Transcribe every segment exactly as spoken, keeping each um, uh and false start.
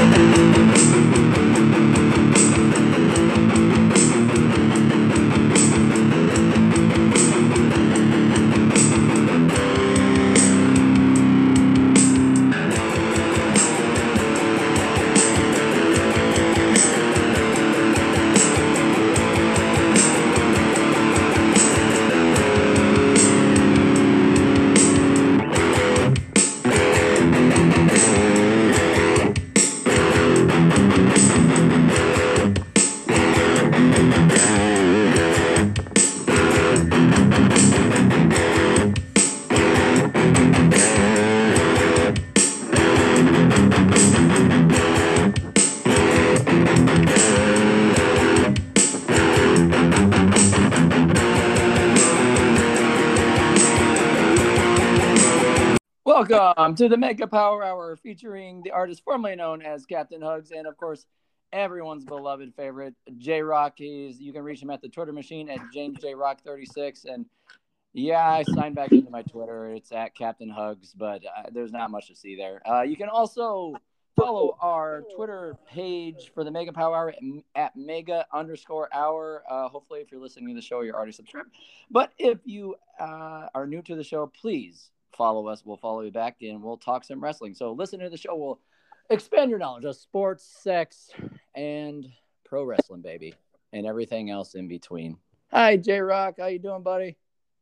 Welcome to the Mega Power Hour featuring the artist formerly known as Captain Hugs and, of course, everyone's beloved favorite, J Rock. He's, you can reach him at the Twitter machine at James J Rock thirty-six. And, yeah, I signed back into my Twitter. It's at Captain Hugs, but uh, there's not much to see there. Uh, you can also follow our Twitter page for the Mega Power Hour at, at Mega underscore Hour. Uh, hopefully, if you're listening to the show, you're already subscribed. But if you uh, are new to the show, please follow us. We'll follow you back, and we'll talk some wrestling. So listen to the show. We'll expand your knowledge of sports, sex, and pro wrestling, baby, and everything else in between. Hi, J Rock. How you doing, buddy?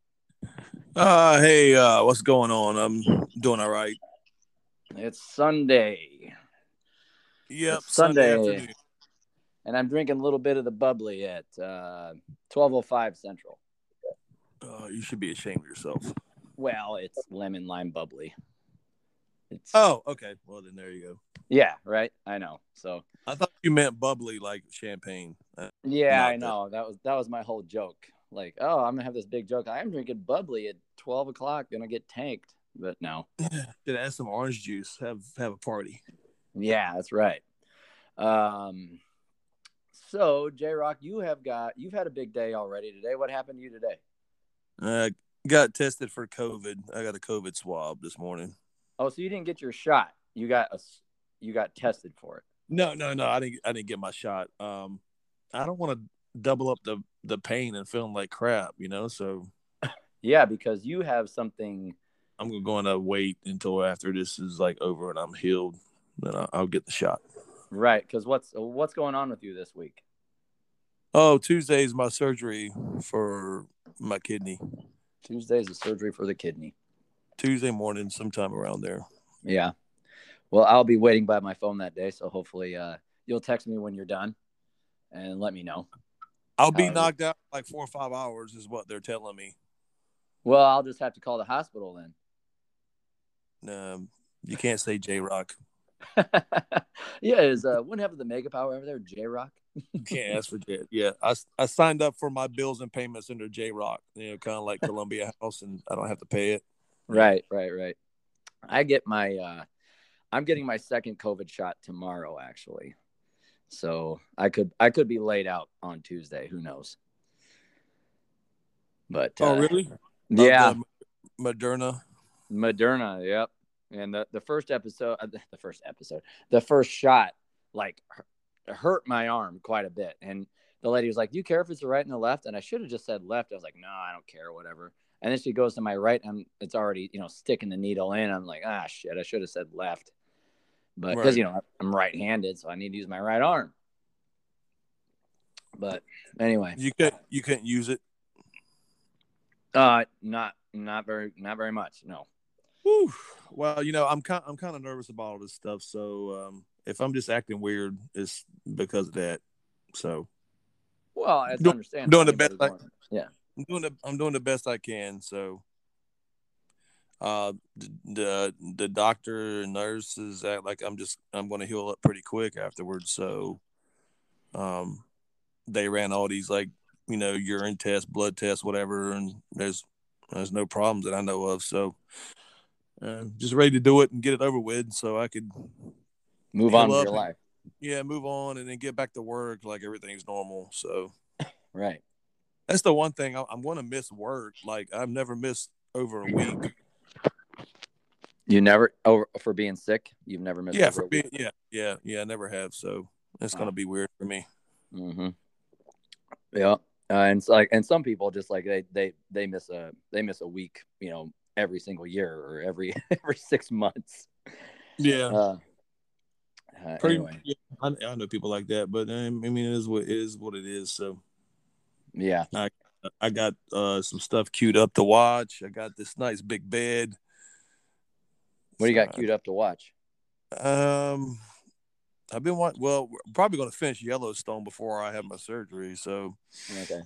Uh, hey, uh, what's going on? I'm doing all right. It's Sunday. Yep, it's Sunday, Sunday afternoon. And I'm drinking a little bit of the bubbly at uh, twelve oh five Central. Uh, you should be ashamed of yourself. Well, it's lemon lime bubbly. It's Oh, okay. Well, then there you go. Yeah, right. I know. So I thought you meant bubbly like champagne. Uh, yeah, I know. That. that was that was my whole joke. Like, oh, I'm gonna have this big joke. I am drinking bubbly at twelve o'clock, gonna get tanked. But no. Should add some orange juice. Have have a party. Yeah, that's right. Um. So J Rock, you have got you've had a big day already today. What happened to you today? Uh, got tested for COVID. I got a COVID swab this morning. Oh, so you didn't get your shot. You got a, you got tested for it. No, no, no. I didn't. I didn't get my shot. Um, I don't want to double up the the pain and feeling like crap. You know, so yeah, because you have something. I'm going to wait until after this is like over and I'm healed. Then I'll, I'll get the shot. Right, because what's what's going on with you this week? Oh, Tuesday's my surgery for my kidney. Tuesday's a surgery for the kidney. Tuesday morning, sometime around there. Yeah. Well, I'll be waiting by my phone that day, so hopefully uh, you'll text me when you're done and let me know. I'll be uh, knocked out like four or five hours is what they're telling me. Well, I'll just have to call the hospital then. Um, you can't say J Rock. Yeah, is uh, wouldn't have the Mega Power over there, J Rock. You can't ask for J. Yeah, I, I signed up for my bills and payments under J Rock. You know, kind of like Columbia House, and I don't have to pay it. Right, right, right. I get my, uh, I'm getting my second COVID shot tomorrow, actually. So I could, I could be laid out on Tuesday. Who knows? But oh, uh, really? Yeah, Moderna. Moderna. Yep. And the, the first episode, uh, the first episode, the first shot, like hurt my arm quite a bit. And the lady was like, "Do you care if it's the right and the left?" And I should have just said left. I was like, "No, I don't care, whatever." And then she goes to my right, and it's already, you know, sticking the needle in. I'm like, ah, shit, I should have said left. But because, right. you know, I'm right-handed, so I need to use my right arm. But anyway. You can't, you can't use it? Uh, not not very not very much, no. Whew. Well, you know, I'm kind I'm kind of nervous about all this stuff. So um, if I'm just acting weird, it's because of that. So. Well, it's Do, understandable. Doing the best I, yeah. I'm doing the I'm doing the best I can. So, uh, the the, the doctor and nurses act like I'm just I'm going to heal up pretty quick afterwards. So, um, they ran all these like you know urine tests, blood tests, whatever, and there's there's no problems that I know of. So, uh, just ready to do it and get it over with, so I could move on with your life. Yeah, move on and then get back to work like everything's normal. So, right. That's the one thing I'm going to miss work. Like I've never missed over a week. You never over for being sick. You've never missed. Yeah, over for a being week? yeah, yeah, yeah. I never have, so it's Wow. gonna be weird for me. Mm-hmm. Yeah, uh, and it's like, and some people just like they they they miss a they miss a week, you know, every single year or every every six months. Yeah, Uh, uh, pretty. anyway, Yeah, I, I know people like that, but um, I mean, it is what it is. What it is. So yeah. I I got uh, some stuff queued up to watch. I got this nice big bed. What do you got So queued up to watch? um, I've been watching. Well, we're probably going to finish Yellowstone before I have my surgery. So Okay.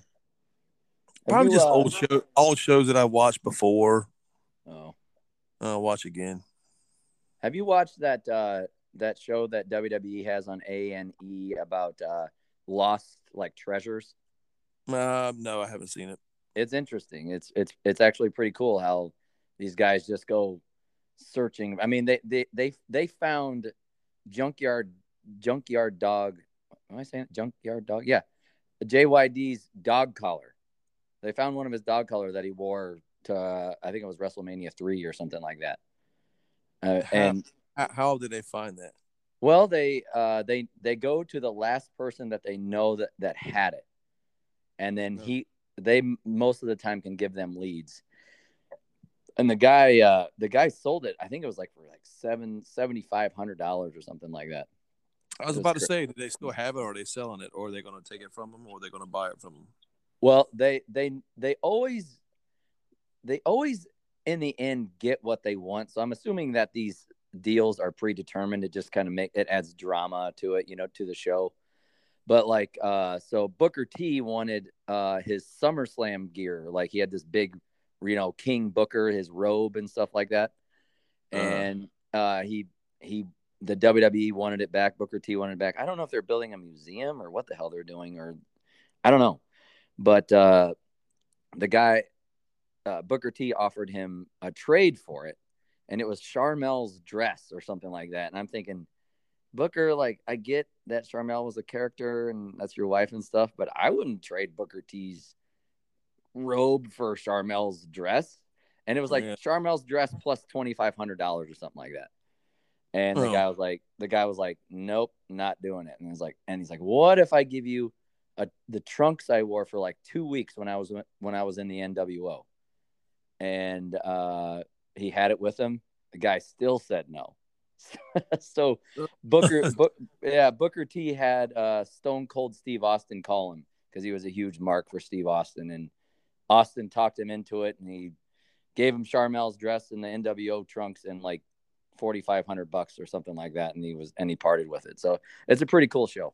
Have probably you just uh old show, old shows that I watched before. oh Uh, watch again. have you watched that uh that show that W W E has on A and E about uh lost like treasures? Uh, no, I haven't seen it. It's interesting. It's it's it's actually pretty cool how these guys just go searching. I mean, they they they they found junkyard junkyard dog. Am I saying it? Junkyard dog? Yeah, J Y D's dog collar. They found one of his dog collar that he wore to uh, I think it was WrestleMania three or something like that. Uh, How and how did they find that? well, they uh, they they go to the last person that they know that that had it, and then No. he they most of the time can give them leads. And the guy uh, the guy sold it. I think it was like for like seven seventy five hundred dollars or something like that. I was It was about to cra- say, do they still have it, or are they selling it, or are they going to take it from them, or are they going to buy it from them? well, they they they always they always in the end get what they want. So I'm assuming that these deals are predetermined to just kind of make it adds drama to it, you know, to the show. But like, uh, so Booker T wanted uh his SummerSlam gear, like he had this big, you know, King Booker, his robe and stuff like that, Uh, and uh, he he the W W E wanted it back. Booker T wanted it back. I don't know if they're building a museum or what the hell they're doing, or I don't know, but uh, the guy uh, Booker T offered him a trade for it, and it was Charmel's dress or something like that. And I'm thinking, Booker, like, I get that Charmel was a character and that's your wife and stuff, but I wouldn't trade Booker T's robe for Charmel's dress. And it was like yeah. Charmel's dress plus twenty five hundred dollars or something like that. And the Oh, guy was like, the guy was like, nope, not doing it. And he's like, and he's like, what if I give you a, the trunks I wore for like two weeks when I was when I was in the N W O? And uh, he had it with him. The guy still said no. So Booker, Book, yeah, Booker T had uh, Stone Cold Steve Austin call him because he was a huge mark for Steve Austin, and Austin talked him into it, and he gave him Charmel's dress and the N W O trunks and like forty five hundred bucks or something like that, and he was and he parted with it. So it's a pretty cool show.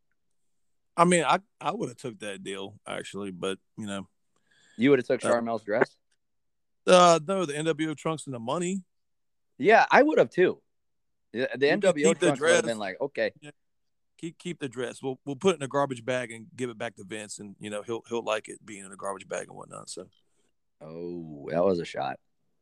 I mean, I I would have took that deal actually, but you know, You would have took uh, Charmel's dress? uh no, the N W O trunks and the money. Yeah, I would have too. The, the You can N W O keep the trunks would have been dress. like, okay, Yeah, keep keep the dress. We'll we'll put it in a garbage bag and give it back to Vince, and you know he'll he'll like it being in a garbage bag and whatnot. So oh, that was a shot.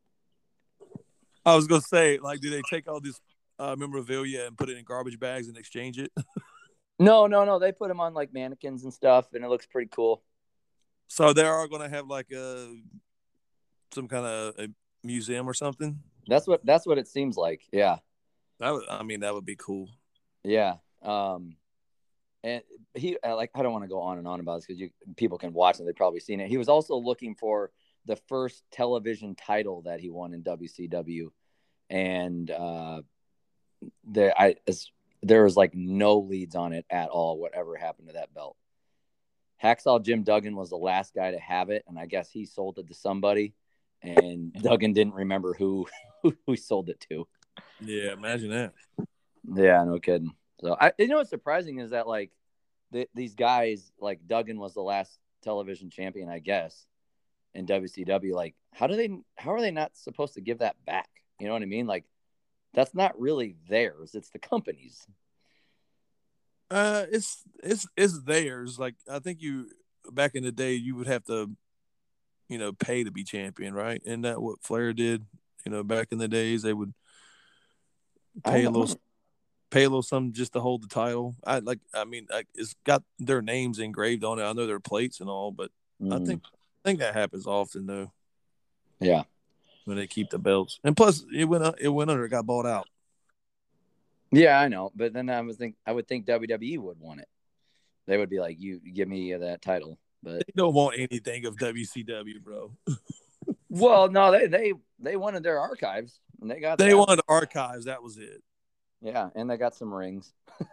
I was gonna say, like, do they take all this uh, memorabilia and put it in garbage bags and exchange it? No, no, no. They put them on like mannequins and stuff, and it looks pretty cool. So they are gonna have like a some kind of a museum or something. That's what that's what it seems like. Yeah, That would, I mean, that would be cool. yeah. Um, and he like I don't want to go on and on about this because you people can watch it. They've probably seen it. He was also looking for the first television title that he won in W C W, and uh, there I there was like no leads on it at all. Whatever happened to that belt? Hacksaw Jim Duggan was the last guy to have it, and I guess he sold it to somebody, and Duggan didn't remember who who he sold it to. Yeah, imagine that. Yeah, no kidding. So I, you know, what's surprising is that like the, these guys, like Duggan was the last television champion, I guess, in W C W. Like, how do they? How are they not supposed to give that back? You know what I mean? Like, that's not really theirs; it's the company's. Uh, it's it's it's theirs. Like I think you back in the day, you would have to, you know, pay to be champion, right? Isn't that what Flair did? You know, back in the days, they would pay a little, pay a little something just to hold the title. I like. I mean, I, it's got their names engraved on it. I know their plates and all, but Mm, I think I think that happens often though. yeah. when they keep the belts. And plus, it went it went under. It got bought out. Yeah, I know. But then I was think I would think W W E would want it. They would be like, "You give me that title." But they don't want anything of W C W, bro. Well, no, they they they wanted their archives, and they got. They that. wanted the archives. That was it. Yeah, and they got some rings.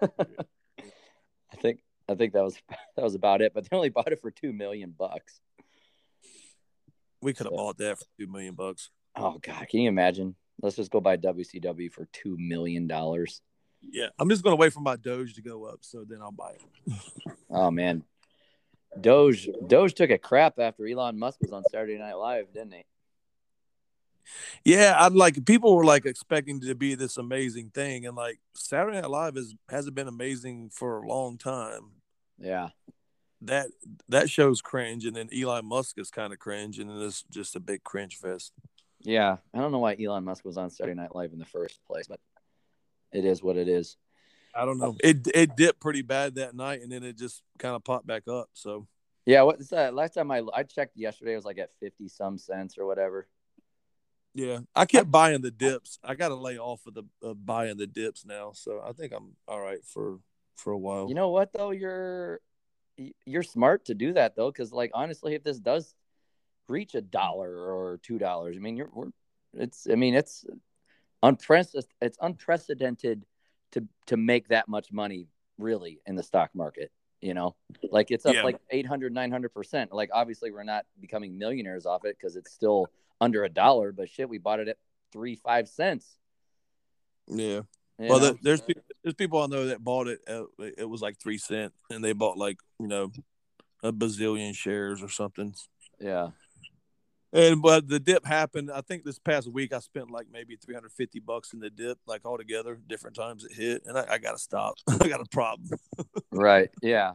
I think I think that was that was about it. But they only bought it for two million bucks. We could have so, bought that for two million bucks. Oh God, can you imagine? Let's just go buy W C W for two million dollars. Yeah, I'm just gonna wait for my Doge to go up, so then I'll buy it. Oh man, Doge Doge took a crap after Elon Musk was on Saturday Night Live, didn't he? Yeah, I'd like people were like expecting to be this amazing thing, and like Saturday Night Live is hasn't been amazing for a long time. Yeah, that that show's cringe, and then Elon Musk is kind of cringe, and then it's just a big cringe fest. Yeah, I don't know why Elon Musk was on Saturday Night Live in the first place, but it is what it is. I don't know. It it dipped pretty bad that night, and then it just kind of popped back up. So yeah, what's that? Last time I I checked yesterday, it was like at fifty some cents or whatever. Yeah, I kept buying the dips. I got to lay off of the uh, buying the dips now, so I think I'm all right for for a while. You know what though? You're you're smart to do that though, because like honestly, if this does reach a dollar or two dollars, I mean, you're we're it's I mean it's unprecedented. It's unprecedented to to make that much money really in the stock market. You know, like it's up yeah. like eight hundred, nine hundred percent. Like obviously, we're not becoming millionaires off it because it's still under a dollar, but shit, we bought it at three, five cents. Yeah. You well, the, there's there's people I know that bought it. At, it was like three cent, and they bought like you know a bazillion shares or something. Yeah. And but the dip happened. I think this past week I spent like maybe three hundred fifty bucks in the dip, like all together, different times it hit, and I, I got to stop. I got a problem. Right. Yeah.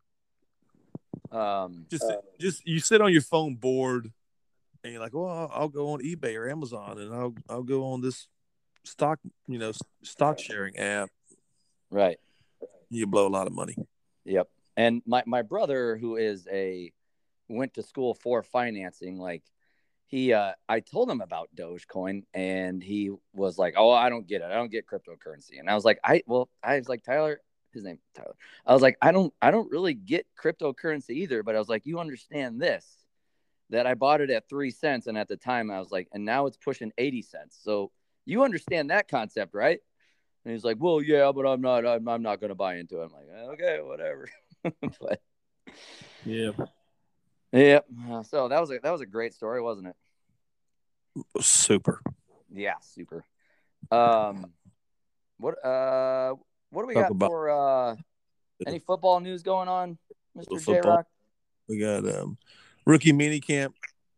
Um. Just uh, just you sit on your phone bored. And you're like, well, I'll, I'll go on eBay or Amazon, and I'll I'll go on this stock, you know, stock sharing app. Right. You blow a lot of money. Yep. And my, my brother, who is a went to school for financing, like he, uh, I told him about Dogecoin, and he was like, "Oh, I don't get it. I don't get cryptocurrency." And I was like, "I well, I was like Tyler." His name Tyler. I was like, "I don't, I don't really get cryptocurrency either." But I was like, "You understand this." That I bought it at three cents, and at the time I was like, and now it's pushing eighty cents. So you understand that concept, right? And he's like, well, yeah, but I'm not, I'm, I'm not going to buy into it. I'm like, okay, whatever. But yeah, yeah. So that was a that was a great story, wasn't it? Super. Yeah, super. Um, what uh, what do we Talk got about- for uh, any football news going on, Mister J Rock? We got um. Rookie mini camp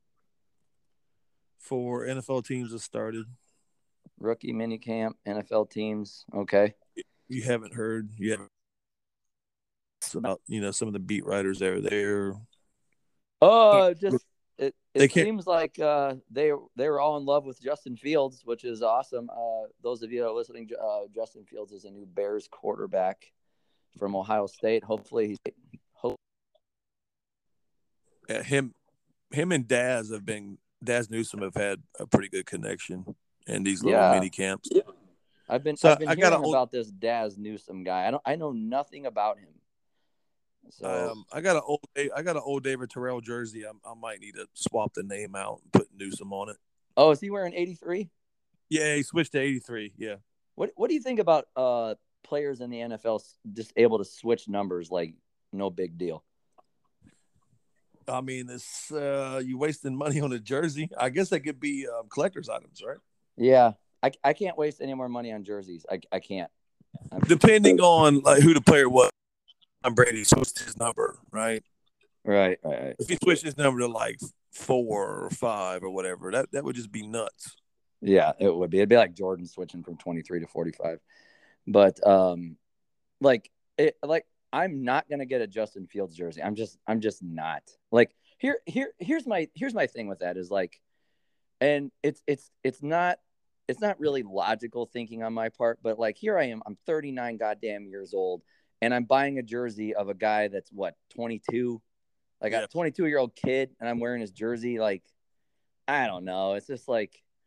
for N F L teams has started. Rookie mini camp, N F L teams. Okay. You haven't heard yet about, you know, some of the beat writers that are there. Oh, just it, it seems like uh, they they were all in love with Justin Fields, which is awesome. Uh, those of you that are listening, uh, Justin Fields is a new Bears quarterback from Ohio State. Hopefully he's hope. Yeah, him, him and Daz have been Daz Newsome have had a pretty good connection in these little yeah. mini camps. Yeah. I've been so I've been I hearing old, about this Daz Newsome guy. I don't I know nothing about him. So um, I got an old I got an old David Terrell jersey. I, I might need to swap the name out and put Newsome on it. Oh, is he wearing eighty-three? Yeah, he switched to eighty-three. Yeah. What What do you think about uh, players in the N F L just able to switch numbers like no big deal? I mean, it's uh, you wasting money on a jersey. I guess that could be um, collector's items, right? Yeah, I I can't waste any more money on jerseys. I I can't. I'm... Depending on like who the player was, Tom Brady switched his number, right? Right, right, right. If he switched his number to like four or five or whatever, that, that would just be nuts. Yeah, it would be. It'd be like Jordan switching from twenty-three to forty-five. But um, like it, like. I'm not gonna get a Justin Fields jersey. I'm just, I'm just not. Like here, here, here's my, here's my thing with that is like, and it's, it's, it's not, it's not really logical thinking on my part. But like, here I am, I'm thirty-nine goddamn years old, and I'm buying a jersey of a guy that's what twenty-two, like yeah. a twenty-two year old kid, and I'm wearing his jersey. Like, I don't know. It's just like,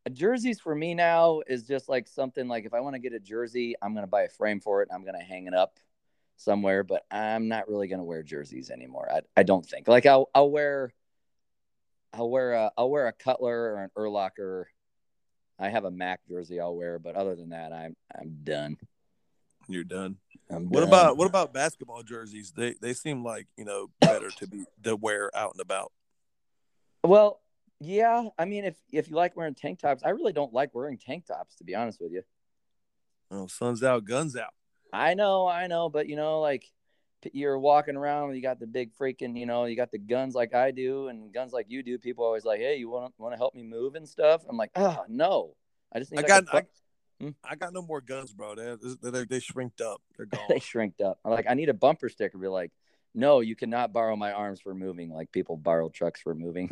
jerseys for me now is just like something like if I want to get a jersey, I'm gonna buy a frame for it. And I'm gonna hang it up somewhere, but I'm not really gonna wear jerseys anymore. I I don't think. Like I'll I'll wear I'll wear a I'll wear a Cutler or an Urlacher. I have a Mac jersey I'll wear, but other than that, I'm I'm done. You're done. I'm What done. about what about basketball jerseys? They they seem like, you know, better to be to wear out and about. Well, yeah. I mean, if if you like wearing tank tops, I really don't like wearing tank tops, to be honest with you. Oh, sun's out, guns out. I know, I know, but you know, like you're walking around, you got the big freaking, you know, you got the guns like I do and guns like you do. People always like, hey, you want want to help me move and stuff? I'm like, oh no, I just need. I like got a I, Hmm? I got no more guns, bro. They they they shrinked up. They're gone. They shrinked up. I'm like, I need a bumper sticker. Be like, no, you cannot borrow my arms for moving. Like people borrow trucks for moving.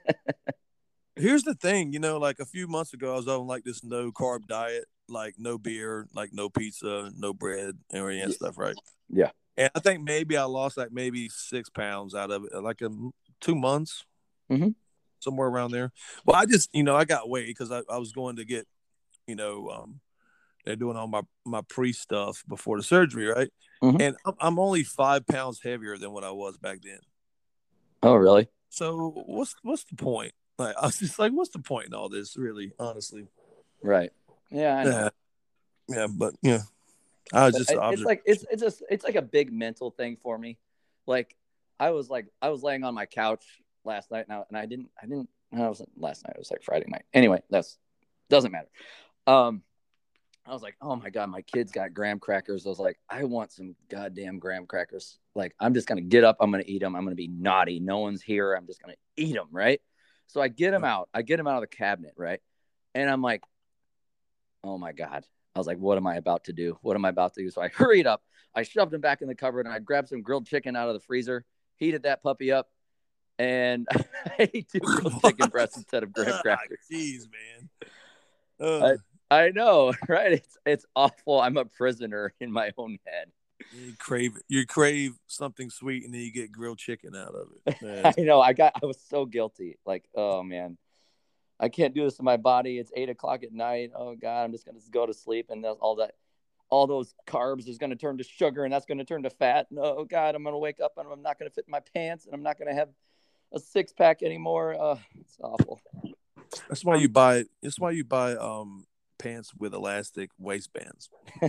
Here's the thing, you know, like a few months ago, I was on like this no carb diet, like no beer, like no pizza, no bread, and any of that stuff, right? Yeah. And I think maybe I lost like maybe six pounds out of it, like a, two months, mm-hmm. somewhere around there. Well, I just, you know, I got weight because I, I was going to get, you know, um, they're doing all my, my pre stuff before the surgery, right? Mm-hmm. And I'm, I'm only five pounds heavier than what I was back then. Oh, really? So what's what's the point? Like I was just like, what's the point in all this, really, honestly? Right. Yeah, I know. Yeah, yeah, but yeah, I was But just it, it's like it's it's just it's like a big mental thing for me. Like I was like I was laying on my couch last night now, and I didn't I didn't I wasn't last night. It was like Friday night. Anyway, that's doesn't matter. Um, I was like, oh my god, my kids got graham crackers. I was like, I want some goddamn graham crackers. Like I'm just gonna get up. I'm gonna eat them. I'm gonna be naughty. No one's here. I'm just gonna eat them. Right. So I get them out. I get them out of the cabinet. Right. And I'm like, oh my god. I was like, what am I about to do? What am I about to do? So I hurried up. I shoved them back in the cupboard, and I grabbed some grilled chicken out of the freezer, heated that puppy up, and I ate two grilled chicken breasts instead of graham crackers. Jeez, man. Uh, I, I know, right? It's it's awful. I'm a prisoner in my own head. You crave you crave something sweet, and then you get grilled chicken out of it. Man. I know. I got. I was so guilty. Like, oh man. I can't do this to my body. It's eight o'clock at night. Oh God, I'm just gonna go to sleep, and all that, all those carbs is gonna turn to sugar, and that's gonna turn to fat. No, God, I'm gonna wake up and I'm not gonna fit in my pants, and I'm not gonna have a six pack anymore. Uh, it's awful. That's why you buy. That's why you buy um pants with elastic waistbands.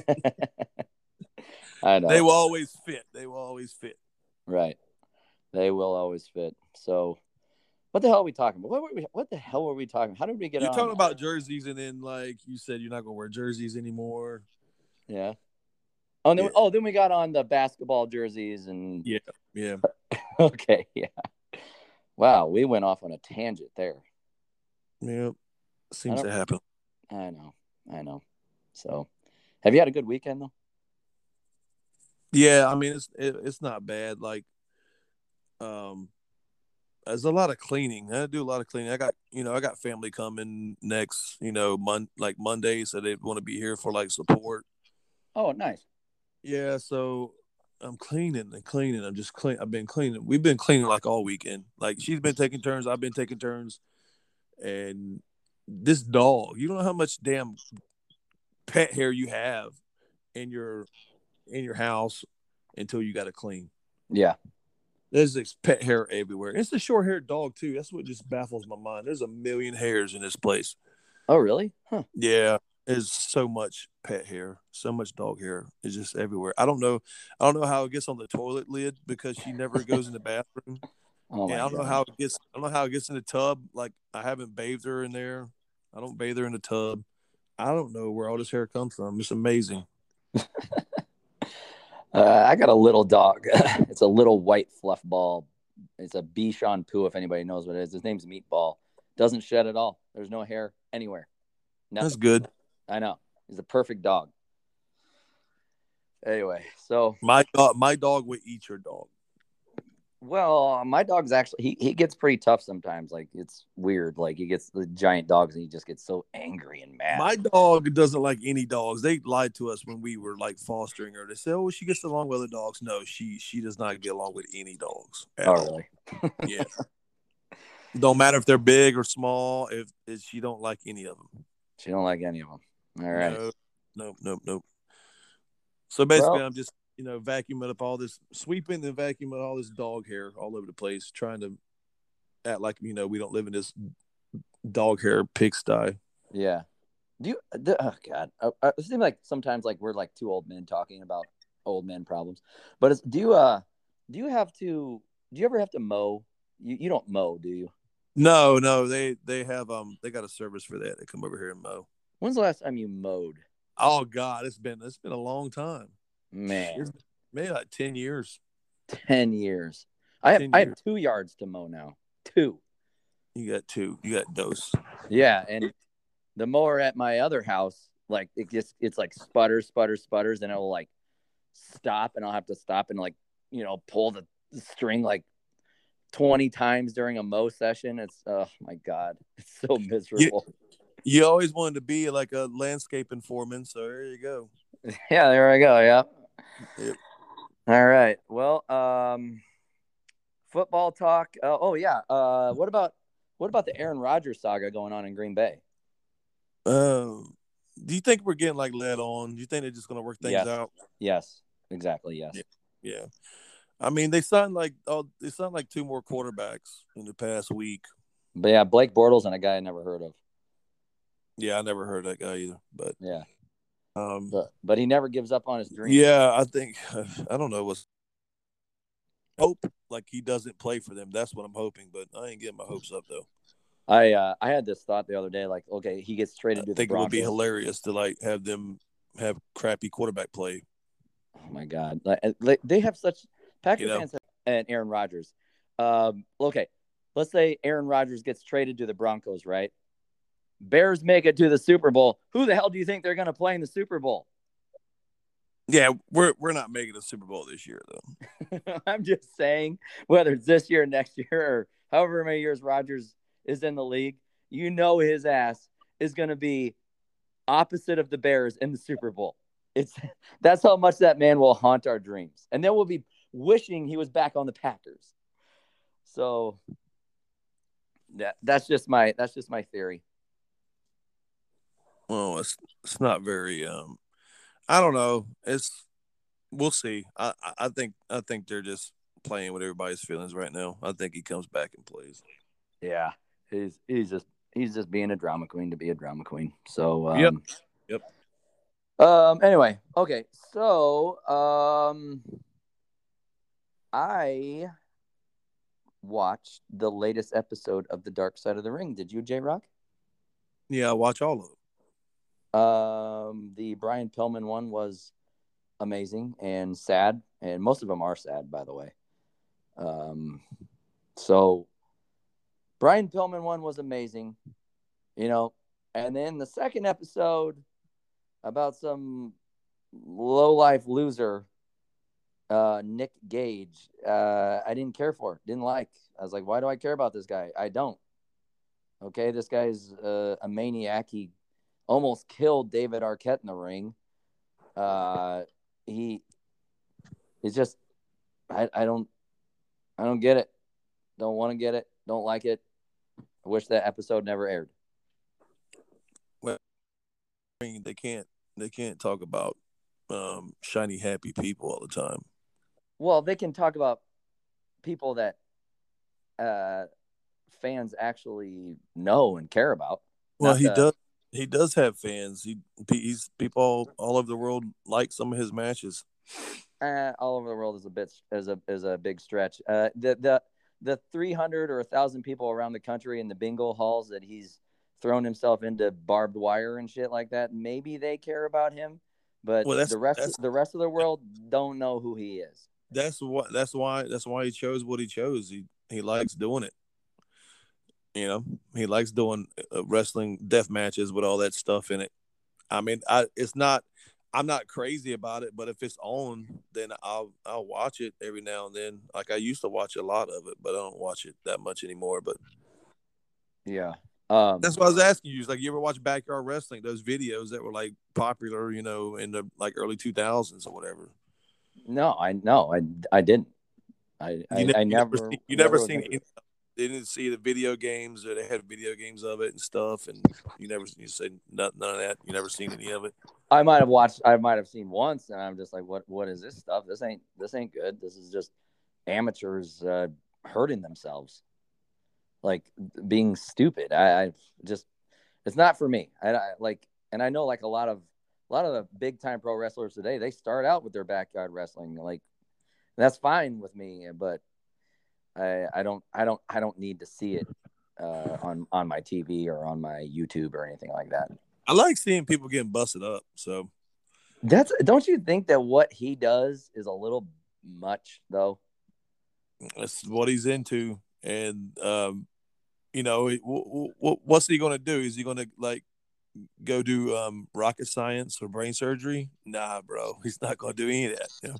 I know they will always fit. They will always fit. Right, they will always fit. So. What the hell are we talking about? What were we, what the hell were we talking about? How did we get you're on? You're talking about jerseys, and then like you said, you're not gonna wear jerseys anymore. Yeah. Oh, and then yeah. We, oh, then we got on the basketball jerseys and yeah, yeah. Okay, yeah. Wow, we went off on a tangent there. Yeah, seems to happen. I know, I know. So, have you had a good weekend though? Yeah, I mean it's it, it's not bad. Like, um. There's a lot of cleaning. I do a lot of cleaning. I got, you know, I got family coming next, you know, mon- like Monday, so they want to be here for like support. Oh, nice. Yeah, so I'm cleaning and cleaning. I'm just clean. I've been cleaning. We've been cleaning like all weekend. Like she's been taking turns. I've been taking turns. And this dog, you don't know how much damn pet hair you have in your in your house until you got to clean. Yeah. There's this pet hair everywhere. It's a short-haired dog, too. That's what just baffles my mind. There's a million hairs in this place. Oh, really? Huh. Yeah. There's so much pet hair, so much dog hair. It's just everywhere. I don't know. I don't know how it gets on the toilet lid because she never goes in the bathroom. Oh, and my I don't God. know how it gets. I don't know how it gets in the tub. Like I haven't bathed her in there. I don't bathe her in the tub. I don't know where all this hair comes from. It's amazing. Uh, I got a little dog. It's a little white fluff ball. It's a Bichon Poo, if anybody knows what it is. His name's Meatball. Doesn't shed at all. There's no hair anywhere. Nothing. That's good. I know. He's a perfect dog. Anyway, so my dog, my dog would eat your dog. Well, my dog's actually he, he gets pretty tough sometimes. Like it's weird. Like he gets the giant dogs and he just gets so angry and mad. My dog doesn't like any dogs. They lied to us when we were like fostering her. They said, "Oh, she gets along with other dogs." No, she she does not get along with any dogs. Oh, all. Really? Yeah. Don't matter if they're big or small. If, if she don't like any of them. She don't like any of them. All right. No, nope, nope, nope. So basically, Well, I'm just you know vacuuming up all this, sweeping and vacuuming all this dog hair all over the place, trying to act like you know we don't live in this dog hair pigsty. yeah. Do you? The, oh God, uh, uh, it seems like sometimes like we're like two old men talking about old men problems. But it's, do you uh do you have to? Do you ever have to mow? You you don't mow, do you? No, no, they they have um they got a service for that. They come over here and mow. When's the last time you mowed? Oh God, it's been it's been a long time. Man, It's maybe like ten years. ten years. I have ten I have years. two yards to mow now. Two. You got two. You got dose. Yeah, and the mower at my other house, like it just it's like sputters, sputters, sputters, and it'll like stop, and I'll have to stop and like you know pull the string like twenty times during a mow session. It's oh my God, it's so miserable. You, you always wanted to be like a landscaping foreman, so there you go. Yeah, there I go. Yeah. Yep. All right. Well, um, football talk. Uh, oh yeah. Uh, what about what about the Aaron Rodgers saga going on in Green Bay? Um, do you think we're getting like led on? Do you think they're just going to work things Yes. out? Yes. Exactly. Yes. Yeah. yeah. I mean, they signed like oh, they signed like two more quarterbacks in the past week. But yeah, Blake Bortles and a guy I never heard of. Yeah, I never heard that guy either. But yeah, um, but but he never gives up on his dream. Yeah, I think I don't know what's hope like he doesn't play for them. That's what I'm hoping, but I ain't getting my hopes up though. I uh, I had this thought the other day, like, okay, he gets traded I to the think it Broncos. would be hilarious to like have them have crappy quarterback play. Oh my God, like, they have such Packer You know? fans have, and Aaron Rodgers. Um, okay, let's say Aaron Rodgers gets traded to the Broncos, right? Bears make it to the Super Bowl. Who the hell do you think they're going to play in the Super Bowl? Yeah, we're we're not making the Super Bowl this year though. I'm just saying, whether it's this year, next year, or however many years Rodgers is in the league, you know his ass is going to be opposite of the Bears in the Super Bowl. It's that's how much that man will haunt our dreams, and then we'll be wishing he was back on the Packers. So yeah, that's just my that's just my theory. Well, it's it's not very. Um, I don't know. It's we'll see. I I think I think they're just playing with everybody's feelings right now. I think he comes back and plays. Yeah, he's he's just he's just being a drama queen to be a drama queen. So um, yep, yep. Um. Anyway, okay. So, um, I watched the latest episode of The Dark Side of the Ring. Did you, J Rock? Yeah, I watch all of them. Um, the Brian Pillman one was amazing and sad, and most of them are sad, by the way. Um, so Brian Pillman one was amazing, you know, and then the second episode about some low-life loser, uh, Nick Gage. Uh, I didn't care for, didn't like. I was like, why do I care about this guy? I don't. Okay, this guy's uh, a maniac. He almost killed David Arquette in the ring. Uh, he is just, I, I don't, I don't get it. Don't want to get it. Don't like it. I wish that episode never aired. Well, I mean, they can't. They can't talk about um, shiny, happy people all the time. Well, they can talk about people that uh, fans actually know and care about. Well, he the... does. He does have fans. He he's people all, all over the world like some of his matches. Uh, all over the world is a bit is a is a big stretch. Uh, the the the three hundred or a thousand people around the country in the bingo halls that he's thrown himself into barbed wire and shit like that. Maybe they care about him, but well, the rest the rest of the world don't know who he is. That's what. That's why. That's why he chose what he chose. He he likes doing it. You know, he likes doing uh, wrestling death matches with all that stuff in it. I mean, I it's not. I'm not crazy about it, but if it's on, then I'll I'll watch it every now and then. Like I used to watch a lot of it, but I don't watch it that much anymore. But yeah. Um, That's what I was asking you. Is like you ever watch Backyard Wrestling? Those videos that were like popular, you know, in the like early two thousands or whatever. No, I no, I I didn't. I you I, never, I you never never seen, you never, never seen any, they didn't see the video games, or they had video games of it and stuff, and you never you said none, none of that. You never seen any of it. I might have watched. I might have seen once, and I'm just like, what? What is this stuff? This ain't. This ain't good. This is just amateurs uh, hurting themselves, like being stupid. I, I just, it's not for me. I, I like, and I know like a lot of a lot of the big time pro wrestlers today, they start out with their backyard wrestling. Like, that's fine with me, but I, I don't, I don't, I don't need to see it uh, on on my T V or on my YouTube or anything like that. I like seeing people getting busted up. So that's, don't you think that what he does is a little much though? That's what he's into, and um, you know, w- w- what's he going to do? Is he going to like go do um, rocket science or brain surgery? Nah, bro, he's not going to do any of that. You know?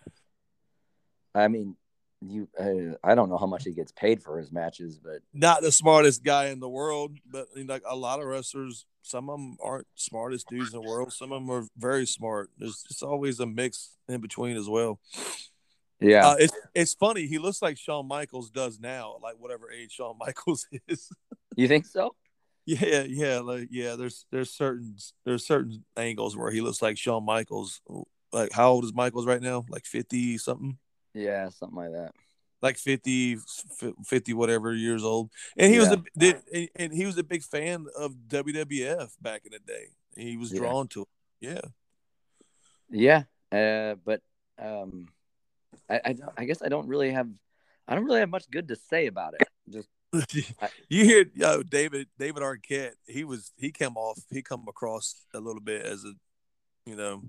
I mean, you, uh, I don't know how much he gets paid for his matches, but not the smartest guy in the world. But I mean, like a lot of wrestlers, some of them aren't smartest dudes in the world. Some of them are very smart. There's just always a mix in between as well. Yeah, uh, it's it's funny. He looks like Shawn Michaels does now, like whatever age Shawn Michaels is. You think so? Yeah, yeah, like yeah. There's there's certain there's certain angles where he looks like Shawn Michaels. Like how old is Michaels right now? Like fifty something. Yeah, something like that. Like fifty, fifty whatever years old, and he yeah. was a did, and he was a big fan of W W F back in the day. He was drawn yeah. to it. Yeah, yeah, uh, but um. I, I, I guess I don't really have I don't really have much good to say about it. Just I, you hear yo David David Arquette. He was he came off he come across a little bit as a you know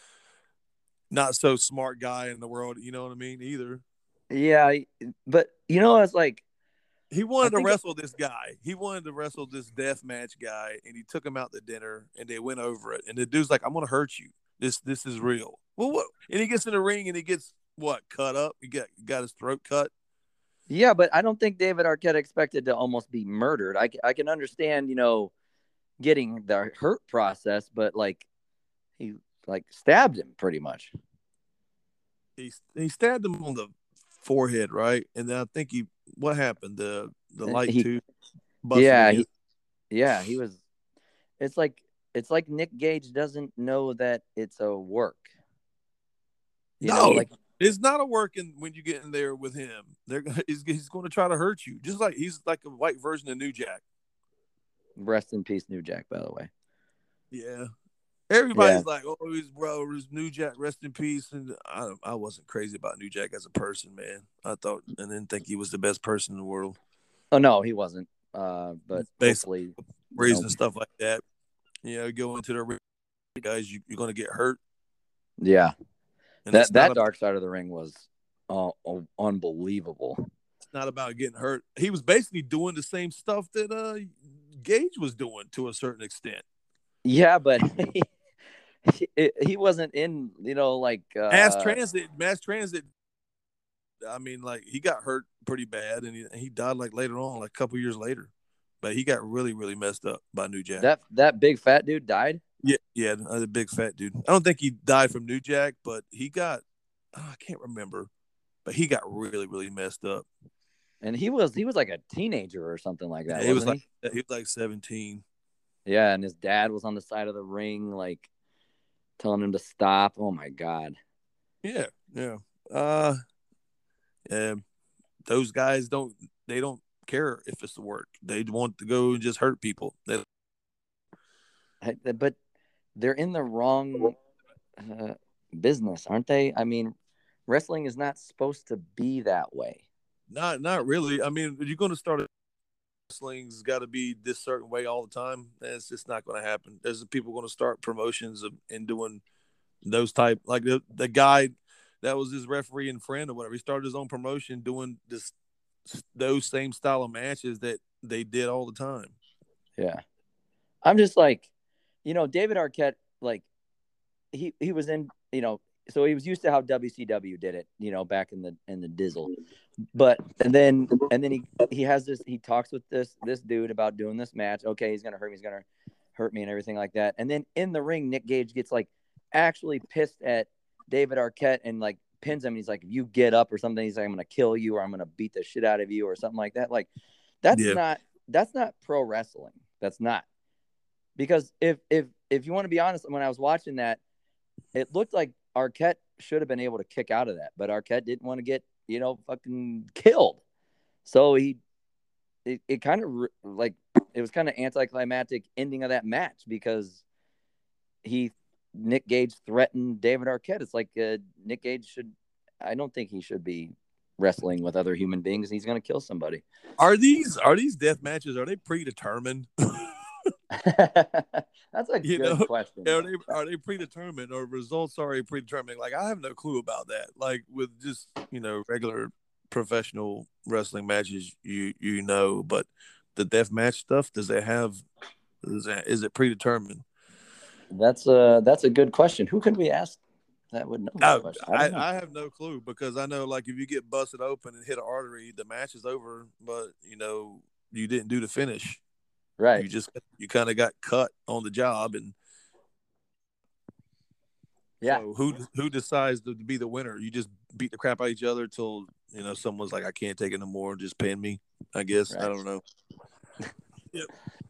not so smart guy in the world. You know what I mean? Either. Yeah, but you know, it's like he wanted to wrestle it, this guy. He wanted to wrestle this death match guy, and he took him out to dinner, and they went over it. And the dude's like, "I'm gonna hurt you. This this is real." Well, what? And he gets in the ring, and he gets. What, cut up? He got got his throat cut. Yeah, but I don't think David Arquette expected to almost be murdered. I, I can understand, you know, getting the hurt process, but like he like stabbed him pretty much. He he stabbed him on the forehead, right? And then I think he what happened? The the light he, tube. Yeah, he, yeah, he was. It's like it's like Nick Gage doesn't know that it's a work. You no, know, like. It's not a working when you get in there with him. They're he's, he's going to try to hurt you, just like he's like a white version of New Jack. Rest in peace, New Jack. By the way. Yeah, everybody's yeah. like, "Oh, his bro, his New Jack, rest in peace." And I, I wasn't crazy about New Jack as a person, man. I thought and didn't think he was the best person in the world. Oh no, he wasn't. Uh, but basically, reason and stuff like that. You know, go into the ring, guys, you, you're going to get hurt. Yeah. And that that dark about, side of the ring was uh, unbelievable. It's not about getting hurt. He was basically doing the same stuff that uh, Gage was doing to a certain extent. Yeah, but he, he, he wasn't in, you know, like uh, mass transit. Mass transit. I mean, like he got hurt pretty bad, and he, he died like later on, like a couple years later. But he got really, really messed up by New Jack. That that big fat dude died. Yeah, yeah, the big fat dude. I don't think he died from New Jack, but he got, oh, I can't remember, but he got really, really messed up. And he was he was like a teenager or something like that. Yeah, he was like he? he was like seventeen. Yeah, and his dad was on the side of the ring, like telling him to stop. Oh my god. Yeah, yeah. Uh, yeah. Those guys don't they don't care if it's the work. They want to go and just hurt people. They, but they're in the wrong uh, business, aren't they? I mean, wrestling is not supposed to be that way. Not, not really. I mean, you're going to start. Wrestling's got to be this certain way all the time. It's just not going to happen. There's people going to start promotions of, and doing those type, like the the guy that was his referee and friend or whatever. He started his own promotion doing this those same style of matches that they did all the time. Yeah, I'm just like. You know, David Arquette, like, he, he was in, you know, so he was used to how W C W did it, you know, back in the in the Dizzle. But and then and then he he has this he talks with this this dude about doing this match. Okay, he's gonna hurt me, he's gonna hurt me and everything like that. And then in the ring, Nick Gage gets like actually pissed at David Arquette and like pins him. And he's like, if you get up or something, he's like, I'm going to kill you or I'm going to beat the shit out of you or something like that. Like, that's Yeah. not that's not pro wrestling. That's not. Because if if if you want to be honest, when I was watching that, it looked like Arquette should have been able to kick out of that, but Arquette didn't want to get, you know, fucking killed. So he, it, it kind of like, it was kind of anticlimactic ending of that match because he, Nick Gage threatened David Arquette. It's like uh, Nick Gage should, I don't think he should be wrestling with other human beings. He's going to kill somebody. Are these, are these death matches, are they predetermined? That's a you good know, question. Are they are they predetermined or results already predetermined? Like, I have no clue about that. Like with just, you know, regular professional wrestling matches, you you know, but the death match stuff, does it have is that is it predetermined? That's a that's a good question. Who could we ask that would know that I, question? I, I, know. I have no clue because I know, like, if you get busted open and hit an artery, the match is over, but you know you didn't do the finish. Right. You just you kind of got cut on the job, and yeah. So who who decides to be the winner? You just beat the crap out of each other till you know someone's like, I can't take it no more, just pin me. I guess right. I don't know. Yep.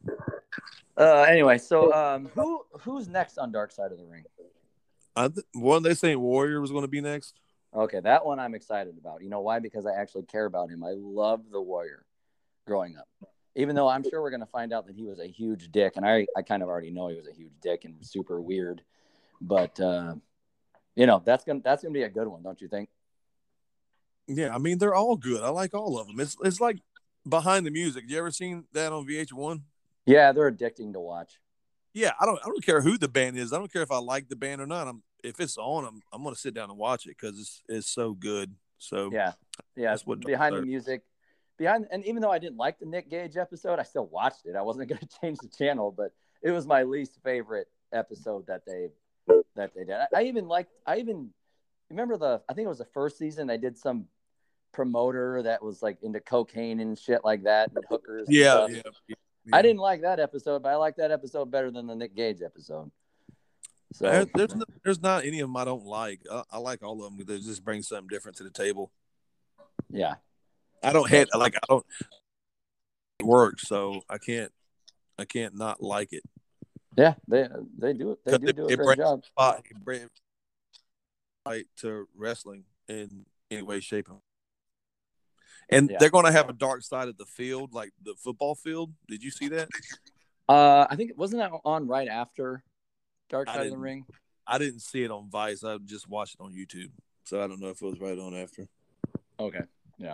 Uh, anyway, so um, who who's next on Dark Side of the Ring? I th- one they saying Warrior was going to be next. Okay, that one I'm excited about. You know why? Because I actually care about him. I loved the Warrior growing up. Even though I'm sure we're going to find out that he was a huge dick, and I, I kind of already know he was a huge dick and super weird. But uh, you know, that's gonna that's gonna be a good one, don't you think? Yeah, I mean they're all good. I like all of them. It's it's like Behind the Music. You ever seen that on V H one? Yeah, they're addicting to watch. Yeah, I don't I don't care who the band is. I don't care if I like the band or not. I'm if it's on, I'm I'm gonna sit down and watch it because it's it's so good. So yeah, yeah. That's what Behind the Music. Behind and even though I didn't like the Nick Gage episode, I still watched it. I wasn't going to change the channel, but it was my least favorite episode that they that they did. I, I even liked. I even remember the. I think it was the first season. They did some promoter that was like into cocaine and shit like that and hookers. And yeah, stuff. yeah, yeah. I didn't like that episode, but I like that episode better than the Nick Gage episode. So there's no, there's not any of them I don't like. I, I like all of them. They just bring something different to the table. Yeah. I don't hate like I don't it works, so I can't I can't not like it. Yeah, they they do it. They do it, do a it great job. Spot, it brings light to wrestling in any way, shape, and yeah. They're going to have a dark side of the field, like the football field. Did you see that? Uh, I think wasn't that on right after Dark Side of the Ring? I didn't see it on Vice. I just watched it on YouTube, so I don't know if it was right on after. Okay, yeah.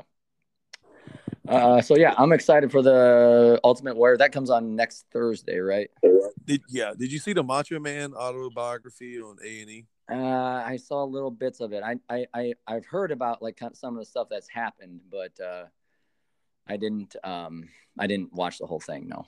Uh, so yeah, I'm excited for the Ultimate Warrior. That comes on next Thursday, right? Did yeah? Did you see the Macho Man autobiography on A and E? Uh, I saw little bits of it. I I, I I've heard about like kind of some of the stuff that's happened, but uh, I didn't um I didn't watch the whole thing. No.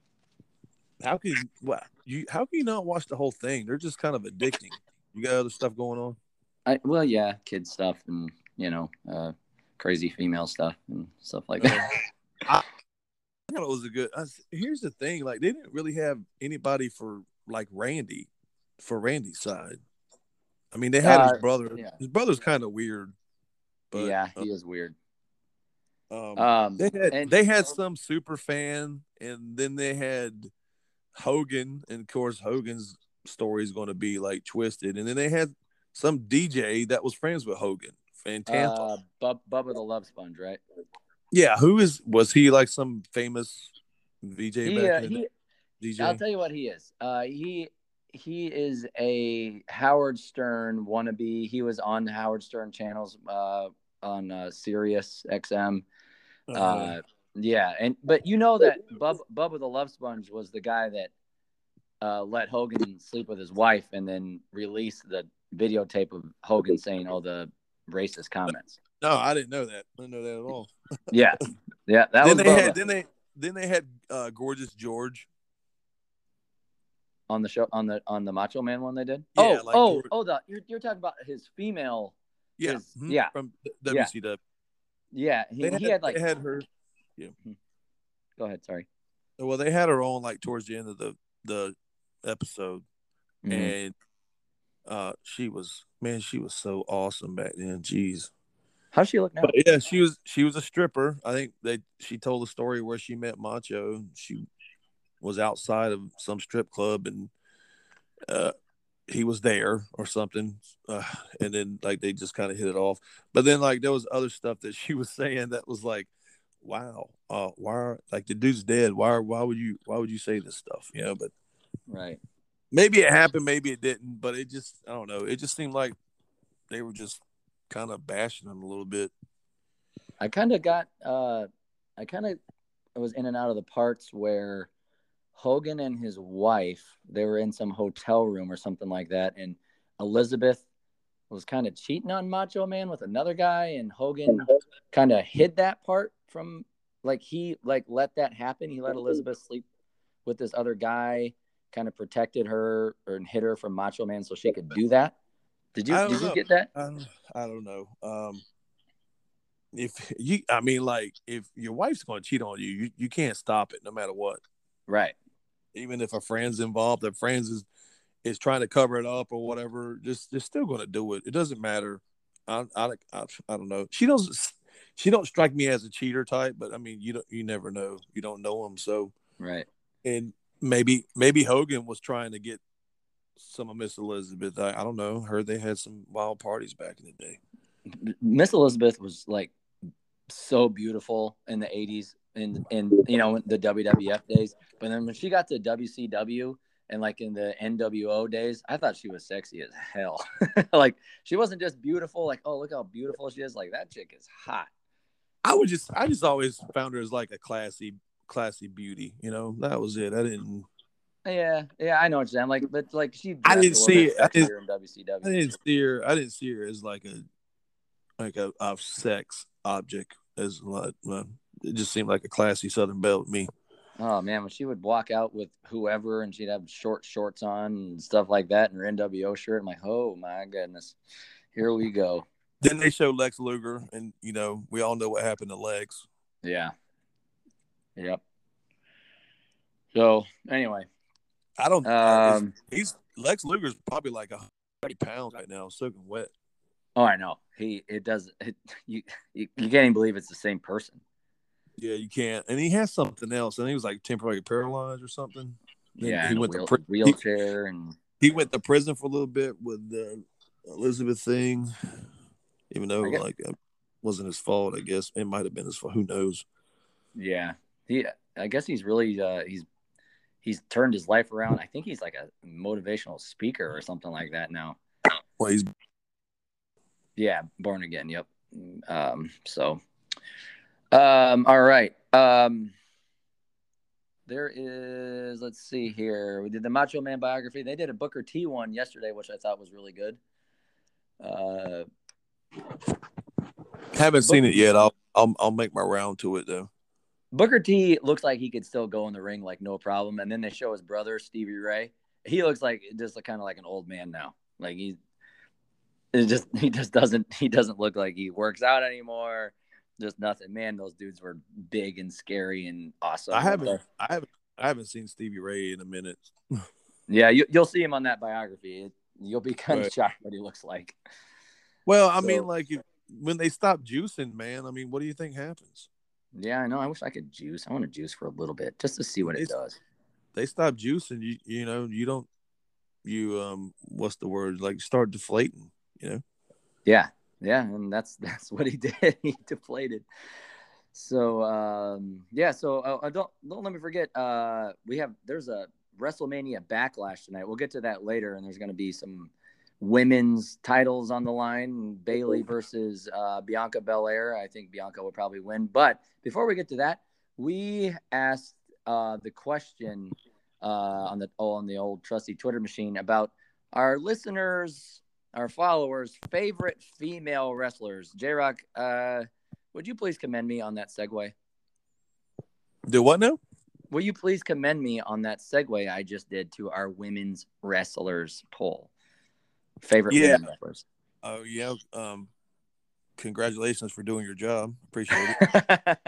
How can well, you? How can you not watch the whole thing? They're just kind of addicting. You got other stuff going on. I well, yeah, kid stuff and you know. Uh, crazy female stuff and stuff like that. I thought it was a good. I, here's the thing: like they didn't really have anybody for like Randy, for Randy's side. I mean, they had uh, his brother. Yeah. His brother's kind of weird, but yeah, he uh, is weird. Um, um, they had and, they had some super fan, and then they had Hogan, and of course Hogan's story is going to be like twisted, and then they had some D J that was friends with Hogan. In Tampa. Uh, Bub, Bubba the Love Sponge, right? Yeah, who is was he like some famous V J he, back uh, in he, D J? I'll tell you what he is. Uh, he he is a Howard Stern wannabe. He was on the Howard Stern channels uh, on uh, Sirius X M. Uh-huh. Uh, yeah, and but you know that Bub, Bubba the Love Sponge was the guy that uh, let Hogan sleep with his wife and then released the videotape of Hogan saying all the racist comments. No, I didn't know that. I didn't know that at all. yeah, yeah. That then was they Bubba. had then they then they had uh, Gorgeous George on the show on the on the Macho Man one they did. Yeah, oh, like oh, George. oh. The you're, you're talking about his female. Yeah, his, mm-hmm. yeah, from W C W. Yeah, he, they had, he had like they had her. Yeah. Go ahead. Sorry. Well, they had her on like towards the end of the the episode, mm-hmm. and Uh, she was man, she was so awesome back then. Jeez. How's she look But now? yeah, she was she was a stripper. I think they she told the story where she met Macho. She was outside of some strip club and uh, he was there or something, uh, and then like they just kind of hit it off. But then like there was other stuff that she was saying that was like, wow, uh, why are, like the dude's dead? Why why would you why would you say this stuff? You know, but Right. maybe it happened, maybe it didn't. But it just I don't know. It just seemed like they were just kind of bashing him a little bit. I kind of got, uh, I kind of was in and out of the parts where Hogan and his wife, they were in some hotel room or something like that, and Elizabeth was kind of cheating on Macho Man with another guy, and Hogan kind of hid that part from, like, he like let that happen. He let Elizabeth sleep with this other guy, kind of protected her or hid her from Macho Man so she could do that. Did you I don't did you know. get that? I don't, I don't know. Um, if you, I mean, like if your wife's going to cheat on you, you, you can't stop it no matter what. Right. Even if a friend's involved, if friends is is trying to cover it up or whatever, just they're still going to do it. It doesn't matter. I, I, I, I don't know. She doesn't. She don't strike me as a cheater type, but I mean, you don't. You never know. You don't know him, so Right. and maybe maybe Hogan was trying to get some of Miss Elizabeth. I, I don't know. Heard they had some wild parties back in the day. Miss Elizabeth was like so beautiful in the eighties and and you know the W W F days, but then when she got to W C W and like in the N W O days, I thought she was sexy as hell. Like she wasn't just beautiful, like, oh, look how beautiful she is. Like that chick is hot. I would just I just always found her as like a classy classy beauty. You know, that was it. I didn't. Yeah, yeah, I know what you're saying. Like, but like she I dressed didn't a little see bit it. I didn't. sexier in W C W. I didn't see her. I didn't see her as like a like a, a sex object. As like, well, it just seemed like a classy Southern belle to me. Oh man, when she would walk out with whoever and she'd have short shorts on and stuff like that and her N W O shirt, I'm like, oh my goodness, here we go. Then they show Lex Luger, and you know we all know what happened to Lex. Yeah. Yep. So anyway, I don't. um, He's Lex Luger's probably like a hundred pounds right now, soaking wet. oh, I know he. It does. It, you, you you can't even believe it's the same person. Yeah, you can't. And he has something else. And he was like temporarily paralyzed or something. Then Yeah, he in a went wheel, to pri- wheelchair he, and he went to prison for a little bit with the Elizabeth thing, even though I guess, like it wasn't his fault. I guess it might have been his fault. Who knows? yeah, he. I guess he's really uh, he's he's turned his life around. I think he's like a motivational speaker or something like that now. Well, he's Yeah, born again. Yep. Um, so, um, all right. Um, there is. Let's see here. We did the Macho Man biography. They did a Booker T one yesterday, which I thought was really good. Uh, haven't Book, seen it yet. I'll I'll I'll make my round to it though. Booker T looks like he could still go in the ring like no problem. And then they show his brother Stevie Ray. He looks like just kind of like an old man now. Like he's it just he just doesn't he doesn't look like he works out anymore. Just nothing. Man, those dudes were big and scary and awesome. I haven't I haven't I haven't seen Stevie Ray in a minute. Yeah, you, you'll see him on that biography. It, you'll be kind right. of shocked what he looks like. Well, I so, mean, like if, when they stop juicing, man. I mean, what do you think happens? Yeah, I know. I wish I could juice. I want to juice for a little bit just to see what they, it does. They stop juicing. You you know you don't you um what's the word like start deflating. You know. Yeah, yeah, and that's that's what he did. He deflated. So um, yeah, so uh, don't don't let me forget. Uh, we have there's a WrestleMania Backlash tonight. We'll get to that later, and there's going to be some women's titles on the line. Bayley versus uh, Bianca Belair. I think Bianca will probably win. But before we get to that, we asked uh, the question uh, on the oh, on the old trusty Twitter machine about our listeners, our followers' favorite female wrestlers. J-Rock, uh, would you please commend me on that segue? Do what now? Will you please commend me on that segue I just did to our women's wrestlers poll? Favorite yeah. women wrestlers. Oh, yeah. Um, congratulations for doing your job. Appreciate it.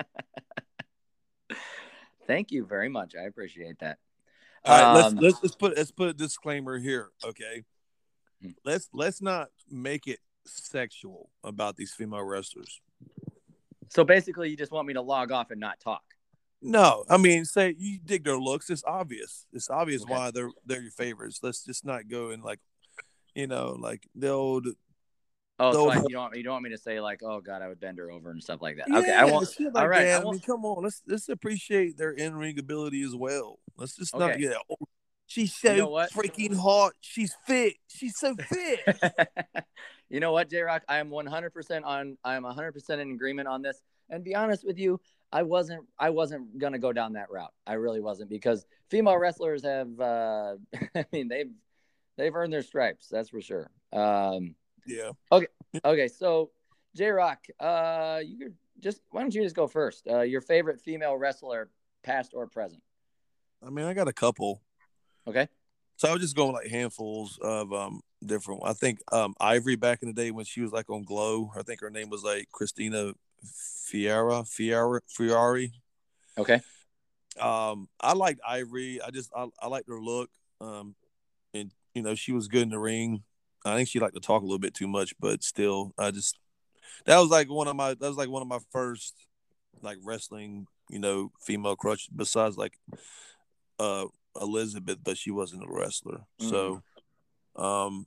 Thank you very much. I appreciate that. All right, um, let's let's let's put let's put a disclaimer here, okay? let's let's not make it sexual about these female wrestlers. So basically, you just want me to log off and not talk. No, I mean, say you dig their looks. It's obvious. It's obvious Okay. why they're they're your favorites. Let's just not go in like, you know, like the old. Oh, the so old, I, you don't you don't want me to say like, oh God, I would bend her over and stuff like that. yeah, Okay, I want. shit All like right, that. I, I, mean, come on. Let's let's appreciate their in ring ability as well. Let's just not Okay. get. Oh, she's so You know what? freaking hot. She's fit. She's so fit. You know what, J-Rock? I am one hundred percent on. I am one hundred percent in agreement on this. And be honest with you, I wasn't. I wasn't gonna go down that route. I really wasn't, because female wrestlers have. Uh, I mean, they've they've earned their stripes. That's for sure. Um, Yeah. Okay. Okay. So, J-Rock, uh, you could just why don't you just go first? Uh, your favorite female wrestler, past or present? I mean, I got a couple. Okay. So I was just going like handfuls of um different. I think um Ivory back in the day when she was like on Glow. I think her name was like Christina Fiera Fiera Fiari. Okay. Um, I liked Ivory. I just I, I liked her look. Um, and you know she was good in the ring. I think she liked to talk a little bit too much, but still, I just that was like one of my that was like one of my first like wrestling, you know, female crush besides like uh Elizabeth, but she wasn't a wrestler. Mm. So, um,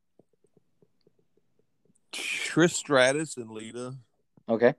Trish Stratus and Lita. Okay.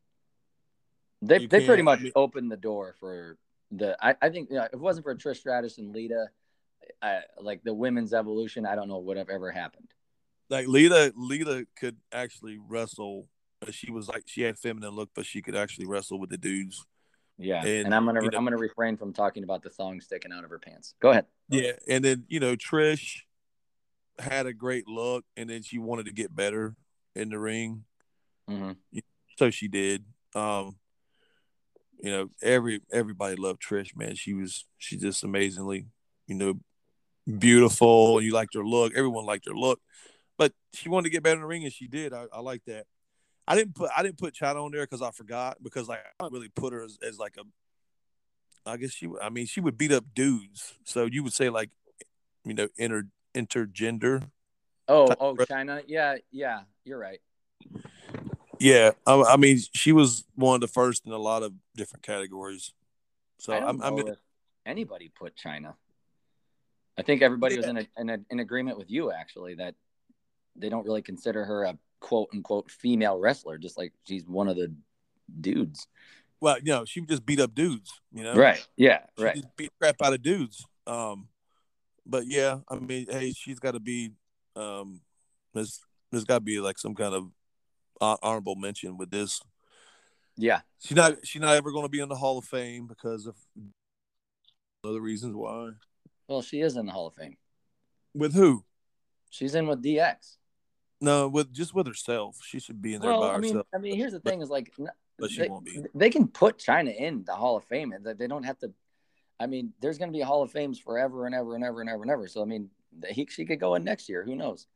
They you they pretty much I mean, opened the door for the. I I think you know, if it wasn't for Trish Stratus and Lita, I, like the women's evolution, I don't know what have ever happened. Like Lita, Lita could actually wrestle. She was like she had feminine look, but she could actually wrestle with the dudes. Yeah, and, and I'm gonna you know, I'm gonna refrain from talking about the thong sticking out of her pants. Go ahead. Yeah, and then you know Trish had a great look, and then she wanted to get better in the ring, mm-hmm. so she did. Um, you know, every everybody loved Trish, man. She was she just amazingly, you know, beautiful. You liked her look. Everyone liked her look, but she wanted to get better in the ring, and she did. I, I like that. I didn't put I didn't put Chyna on there because I forgot because like I don't really put her as, as like a. I guess she. I mean, she would beat up dudes. So you would say like, you know, inter intergender. Oh, oh, Chyna. Yeah, yeah, you're right. Yeah, I, I mean, she was one of the first in a lot of different categories. So I don't I, know I mean, if anybody put Chyna. I think everybody yeah. was in a, in a in agreement with you actually that they don't really consider her a quote unquote female wrestler, just like she's one of the dudes. Well, you know, she would just beat up dudes, you know? Right. Yeah. She right. Just beat crap out of dudes. Um, but yeah, I mean, hey, she's got to be, um, there's, there's got to be like some kind of honorable mention with this. Yeah. She's not, she's not ever going to be in the Hall of Fame because of other reasons why. Well, she is in the Hall of Fame. With who? She's in with D X. No, with just with herself. She should be in there well, by I mean, herself. I mean, here's the thing: is like, but she they, won't be. They can put Chyna in the Hall of Fame, and they don't have to. I mean, there's going to be a Hall of Fames forever and ever and ever and ever and ever. So, I mean, he she could go in next year. Who knows?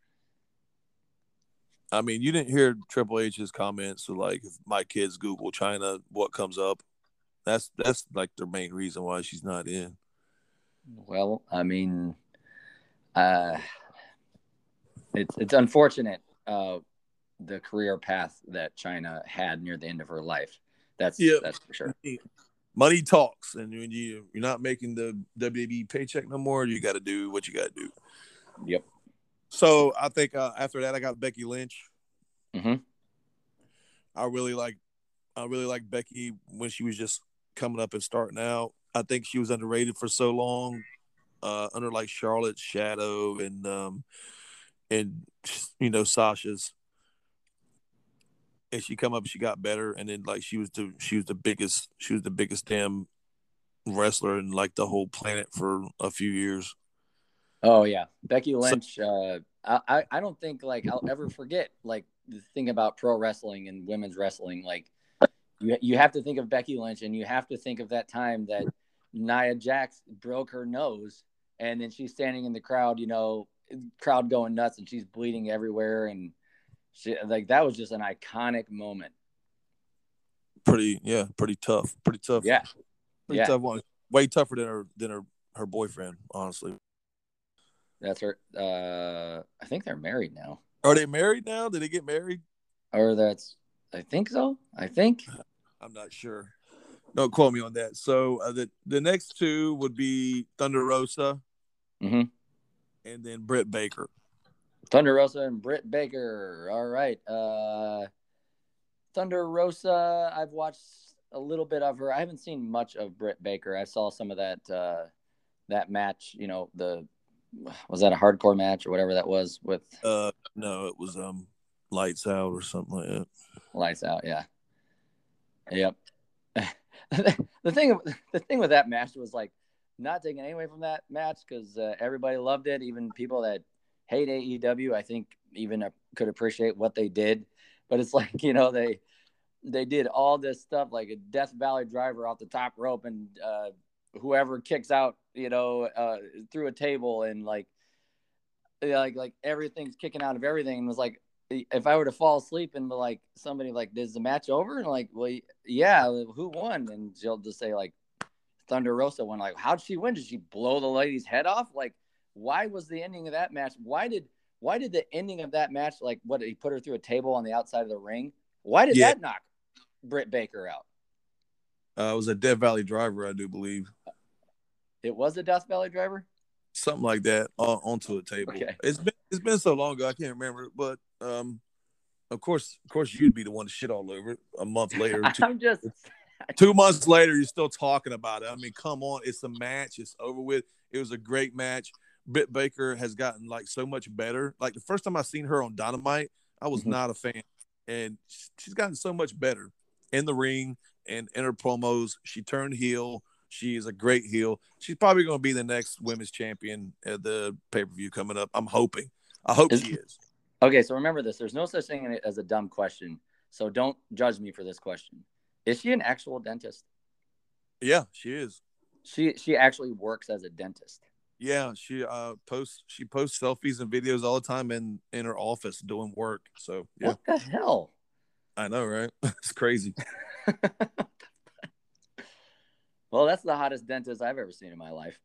I mean, you didn't hear Triple H's comments. So, like, if my kids Google Chyna, what comes up? That's that's like the main reason why she's not in. Well, I mean, uh, it's it's unfortunate. Uh, the career path that Chyna had near the end of her life. That's yeah. that's for sure. Money talks, and when you you're not making the W W E paycheck no more, you got to do what you got to do. Yep. So I think uh, after that, I got Becky Lynch. Mm-hmm. I really like, I really like Becky when she was just coming up and starting out. I think she was underrated for so long, uh, under like Charlotte's shadow and um, and you know Sasha's. And she come up, she got better, and then like she was the she was the biggest she was the biggest damn wrestler in like the whole planet for a few years. Oh yeah, Becky Lynch. So, uh, I I don't think like I'll ever forget like the thing about pro wrestling and women's wrestling. Like you you have to think of Becky Lynch, and you have to think of that time that Nia Jax broke her nose, and then she's standing in the crowd, you know, crowd going nuts, and she's bleeding everywhere, and she, like that was just an iconic moment. Pretty, yeah, pretty tough, pretty tough. Yeah, pretty yeah. tough one. Way tougher than her than her her boyfriend, honestly. That's her. Uh, I think they're married now. Are they married now? Did they get married? Or that's. I think so. I think. I'm not sure. Don't quote me on that. So uh, the the next two would be Thunder Rosa, Mm-hmm. and then Britt Baker. Thunder Rosa and Britt Baker. All right. Uh, Thunder Rosa. I've watched a little bit of her. I haven't seen much of Britt Baker. I saw some of that uh, that match. You know, the was that a hardcore match or whatever that was with Uh, no, it was um, Lights Out or something like that. Lights Out. Yeah. Yep. the thing, the thing with that match was like not taking any away from that match because uh, everybody loved it. Even people that hate A E W, I think, even uh, could appreciate what they did. But it's like you know they they did all this stuff like a Death Valley driver off the top rope and uh, whoever kicks out, you know, uh, through a table and like like like everything's kicking out of everything and was like if I were to fall asleep and be like somebody like is the match over and like well yeah who won and she'll just say like Thunder Rosa won like how'd she win, did she blow the lady's head off, like why was the ending of that match, why did why did the ending of that match like what he put her through a table on the outside of the ring, why did Yeah. that knock Britt Baker out? Uh, it was a Death Valley driver, I do believe. It was a Death Valley driver, something like that, uh, onto a table. Okay. It's been it's been so long ago I can't remember, but um, of course, of course, you'd be the one to shit all over it a month later. Two, I'm just two months later, you're still talking about it. I mean, come on, it's a match. It's over with. It was a great match. Britt Baker has gotten like so much better. Like the first time I seen her on Dynamite, I was Mhm. not a fan, and she's gotten so much better in the ring and in her promos. She turned heel. She is a great heel. She's probably going to be the next women's champion at the pay-per-view coming up. I'm hoping. I hope Is- she is. Okay, so remember this. There's no such thing as a dumb question. So don't judge me for this question. Is she an actual dentist? Yeah, she is. She she actually works as a dentist. Yeah, she uh posts she posts selfies and videos all the time in in her office doing work. So yeah, What the hell? I know, right? It's crazy. Well, that's the hottest dentist I've ever seen in my life.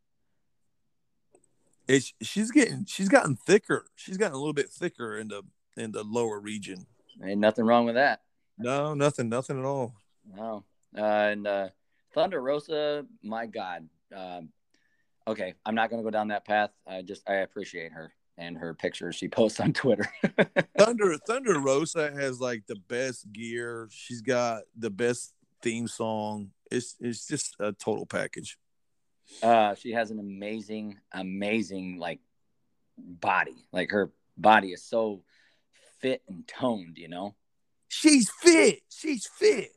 It's she's getting she's gotten thicker. She's gotten a little bit thicker in the in the lower region. Ain't nothing wrong with that. No, nothing, nothing at all. No. Uh, and uh, Thunder Rosa, my God. Um, okay, I'm not going to go down that path. I just I appreciate her and her pictures she posts on Twitter. Thunder Thunder Rosa has like the best gear. She's got the best theme song. It's it's just a total package. Uh, she has an amazing, amazing like body. Like her body is so fit and toned, you know. She's fit. She's fit.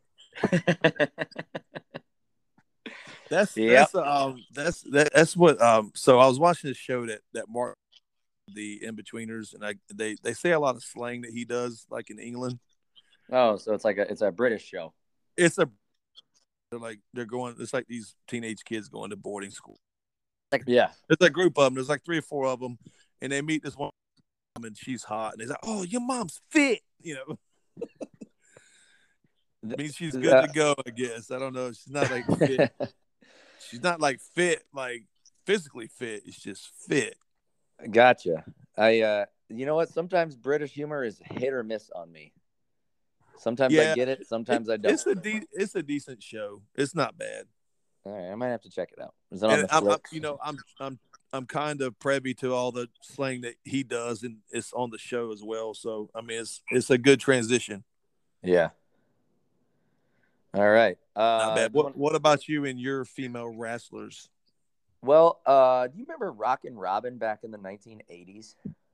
That's Yep. that's um that's that, that's what um. So I was watching this show that that Mark the In-Betweeners, and I they they say a lot of slang that he does, like in England. Oh, so it's like a it's a British show. It's a they're like they're going. It's like these teenage kids going to boarding school. Like yeah, There's a group of them. There's like three or four of them, and they meet this one, and she's hot, and they're like, "Oh, your mom's fit," you know. I mean, she's good to go, I guess. I don't know. She's not like fit. She's not like fit, like physically fit. It's just fit. Gotcha. I uh you know what? Sometimes British humor is hit or miss on me. Sometimes Yeah, I get it, sometimes it, I don't. It's a de- it's a decent show. It's not bad. All right, I might have to check it out. Is it on And the I'm, I'm, flicks? you know, I'm I'm I'm kind of privy to all the slang that he does, and it's on the show as well. So I mean, it's it's a good transition. Yeah. All right. Uh, Not bad. What What about you and your female wrestlers? Well, uh, do you remember Rockin' Robin back in the nineteen eighties?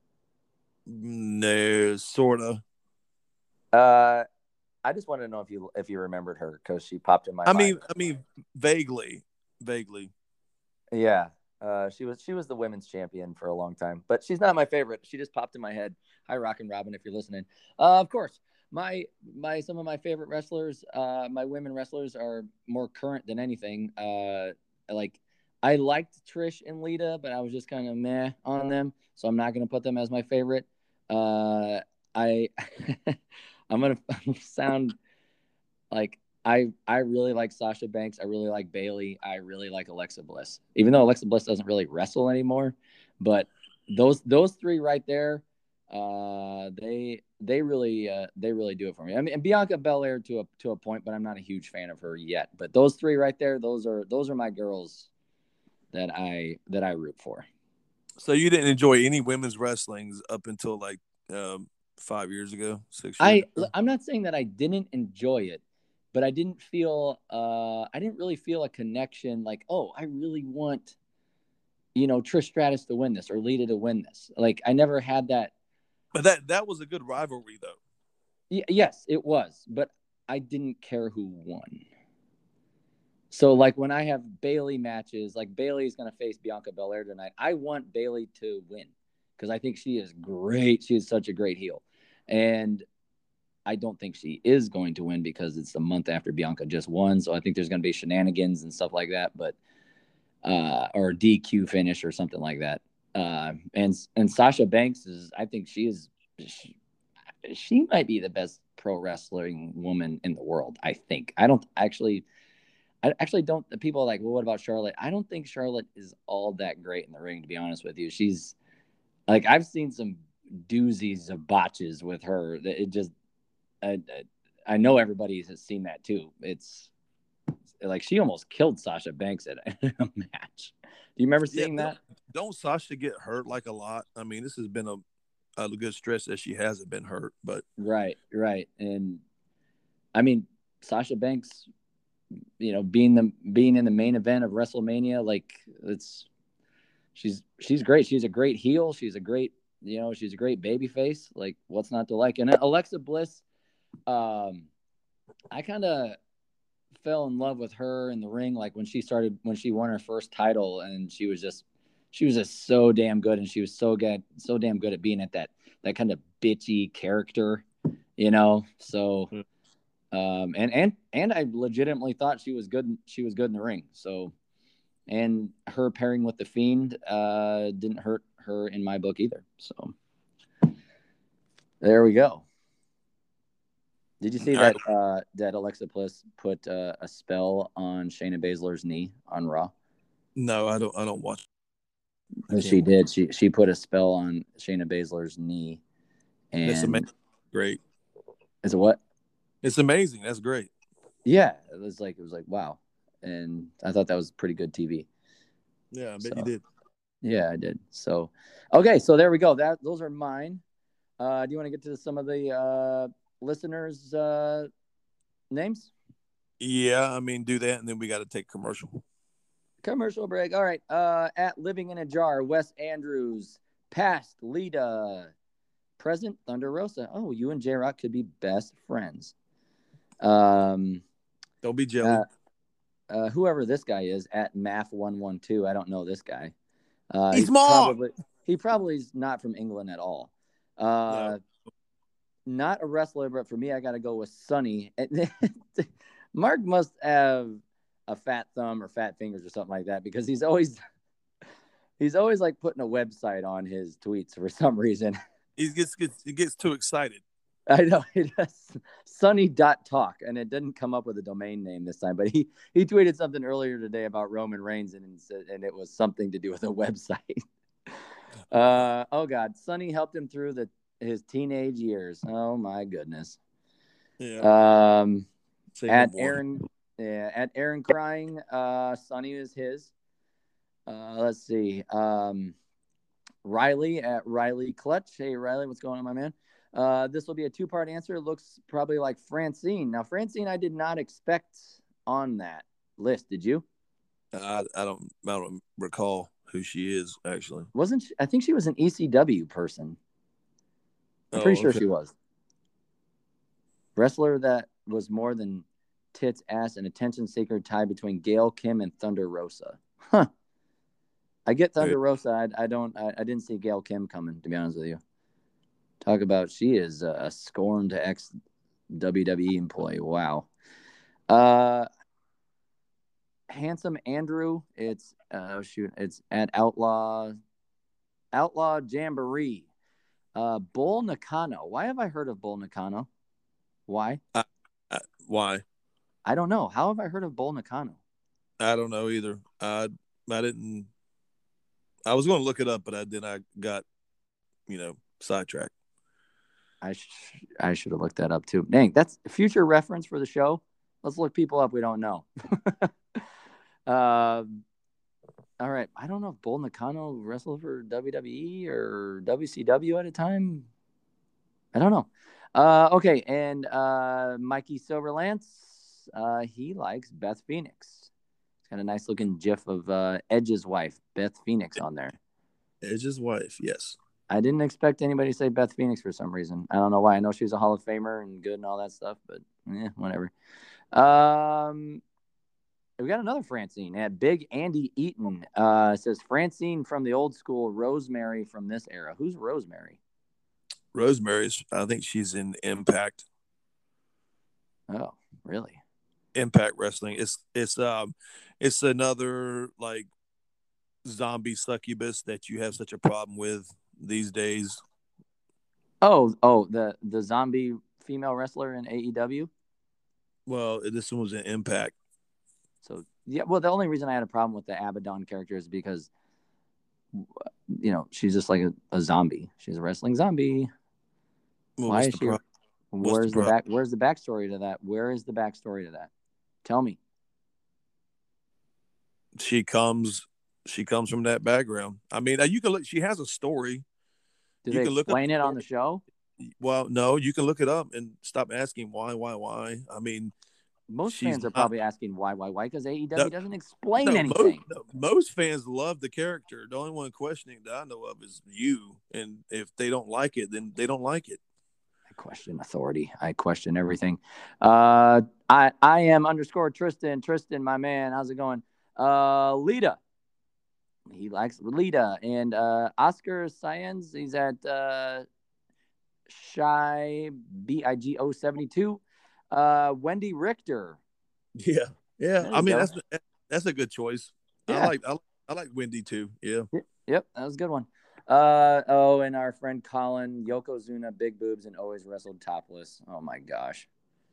No, sorta. Uh, I just wanted to know if you if you remembered her because she popped in my I mind. mean, I mean, vaguely, vaguely. Yeah. Uh, she was she was the women's champion for a long time, but she's not my favorite. She just popped in my head. Hi, Rockin' Robin, if you're listening. Uh, of course, my my some of my favorite wrestlers, uh, my women wrestlers are more current than anything. Uh, like I liked Trish and Lita, but I was just kind of meh on them, so I'm not gonna put them as my favorite. Uh, I I'm gonna sound like I I really like Sasha Banks. I really like Bailey. I really like Alexa Bliss. Even though Alexa Bliss doesn't really wrestle anymore, but those those three right there, uh, they they really uh, they really do it for me. I mean, and Bianca Belair to a to a point, but I'm not a huge fan of her yet. But those three right there, those are those are my girls that I that I root for. So you didn't enjoy any women's wrestlings up until like um, five years ago, six years I ago. I'm not saying that I didn't enjoy it, but I didn't feel uh I didn't really feel a connection like, oh, I really want, you know, Trish Stratus to win this or Lita to win this. Like I never had that. But that that was a good rivalry though. Y- yes, it was, but I didn't care who won. So like when I have Bayley matches, like Bayley's going to face Bianca Belair tonight. I want Bayley to win because I think she is great. She is such a great heel. And I don't think she is going to win because it's the month after Bianca just won. So I think there's going to be shenanigans and stuff like that, but uh, or a D Q finish or something like that. Uh, and and Sasha Banks is, I think she is, she, she might be the best pro wrestling woman in the world. I think. I don't actually, I actually don't. The people are like, well, what about Charlotte? I don't think Charlotte is all that great in the ring. To be honest with you, she's like I've seen some doozies of botches with her. That it just I, I know everybody has seen that too. It's like she almost killed Sasha Banks at a match. Do you remember Yeah, seeing don't, that? don't Sasha get hurt like a lot? I mean, this has been a a good stretch that she hasn't been hurt, but Right, right. And I mean, Sasha Banks, you know, being the being in the main event of WrestleMania, like it's she's she's great. She's a great heel. She's a great, you know, she's a great baby face. Like, what's not to like? And Alexa Bliss, um, I kind of fell in love with her in the ring, like when she started when she won her first title, and she was just she was just so damn good, and she was so good, so damn good at being at that that kind of bitchy character, you know. So, um, and and and I legitimately thought she was good. She was good in the ring. So, and her pairing with the Fiend uh, didn't hurt her in my book either. So, there we go. Did you see all right. that uh, that Alexa Bliss put uh, a spell on Shayna Baszler's knee on Raw? No, I don't. I don't watch. I She can't watch. did. She she put a spell on Shayna Baszler's knee, That's amazing. and Great. is it what? It's amazing. That's great. Yeah, it was like it was like wow, and I thought that was pretty good T V. Yeah, I bet you So did. yeah, I did. So okay, so there we go. That those are mine. Uh, do you want to get to some of the uh, listeners' uh, names? Yeah, I mean, do that, and then we got to take commercial. Commercial break. All right. Uh, at Living in a Jar, Wes Andrews, past Lita, present Thunder Rosa. Oh, you and J Rock could be best friends. Um, Don't be jelly. uh, uh, whoever this guy is at Math one one two. I don't know this guy. Uh, He's he's smart. probably he probably is not from England at all. No, Uh, not a wrestler, but for me, I got to go with Sonny. Mark must have a fat thumb or fat fingers or something like that because he's always he's always like putting a website on his tweets for some reason. he gets gets he gets too excited. I know it does. Sunny dot talk, and it didn't come up with a domain name this time, but he he tweeted something earlier today about Roman Reigns, and and it was something to do with a website. uh oh God, Sunny helped him through the his teenage years. Oh my goodness. Yeah. Um, Say no at more. Aaron, yeah, at Aaron crying, uh, Sunny is his. Uh, let's see. Um, Riley at Riley Clutch. Hey Riley, what's going on, my man? Uh, this will be a two-part answer. It looks probably like Francine. Now, Francine, I did not expect on that list. Did you? I I don't I don't recall who she is actually. Wasn't she? I think she was an E C W person. I'm pretty Oh, sure okay. she was. Wrestler that was more than tits, ass, and attention seeker tied between Gail Kim and Thunder Rosa. Huh. I get Thunder Rosa. I, I don't. I, I didn't see Gail Kim coming. To be honest with you, talk about she is a scorned ex W W E employee. Wow. Uh, handsome Andrew. It's uh shoot. It's at Outlaw Outlaw Jamboree. Uh, Bull Nakano. Why have I heard of Bull Nakano? Why? I, I, why? I don't know. How have I heard of Bull Nakano? I don't know either. I I didn't. I was going to look it up, but I then I got, you know, sidetracked. I sh- I should have looked that up too. Dang, that's future reference for the show. Let's look people up we don't know. uh, all right. I don't know if Bull Nakano wrestled for W W E or W C W at a time. I don't know. Uh, okay, and uh, Mikey Silverlance, uh, he likes Beth Phoenix. It's got a nice looking GIF of uh, Edge's wife, Beth Phoenix, on there. Edge's wife, yes. I didn't expect anybody to say Beth Phoenix for some reason. I don't know why. I know she's a Hall of Famer and good and all that stuff, but yeah, whatever. Um, we got another Francine at Big Andy Eaton. Uh, says Francine from the old school, Rosemary from this era. Who's Rosemary? Rosemary's, I think she's in Impact. Oh, really? Impact Wrestling. It's it's um it's another like zombie succubus that you have such a problem with these days. Oh, oh, the the zombie female wrestler in A E W. Well, this one was in Impact. So yeah, well, the only reason I had a problem with the Abaddon character is because, you know, she's just like a, a zombie. She's a wrestling zombie. Well, Why what's is the she? pro- Where's the the, the back? Where's the backstory to that? Where is the backstory to that? Tell me. She comes. She comes from that background. I mean, you can look. She has a story. Do you they can look explain up it on the show? Well, no, you can look it up and stop asking why, why, why. I mean, most fans are not, probably asking why, why, why, because A E W no, doesn't explain no, anything. Most, no, most fans love the character. The only one questioning that I know of is you. And if they don't like it, then they don't like it. I question authority. I question everything. Uh, I I am underscore Tristan. Tristan, my man, how's it going? Uh, Lita. He likes Lita. And uh, Oscar Science, he's at uh, Shy B I G O seventy-two. Uh, Wendy Richter. Yeah, yeah. I mean, go. that's that's a good choice. Yeah. I like I, I like Wendy too. Yeah. Yep, that was a good one. Uh oh, and our friend Colin, Yokozuna, big boobs and always wrestled topless. Oh my gosh.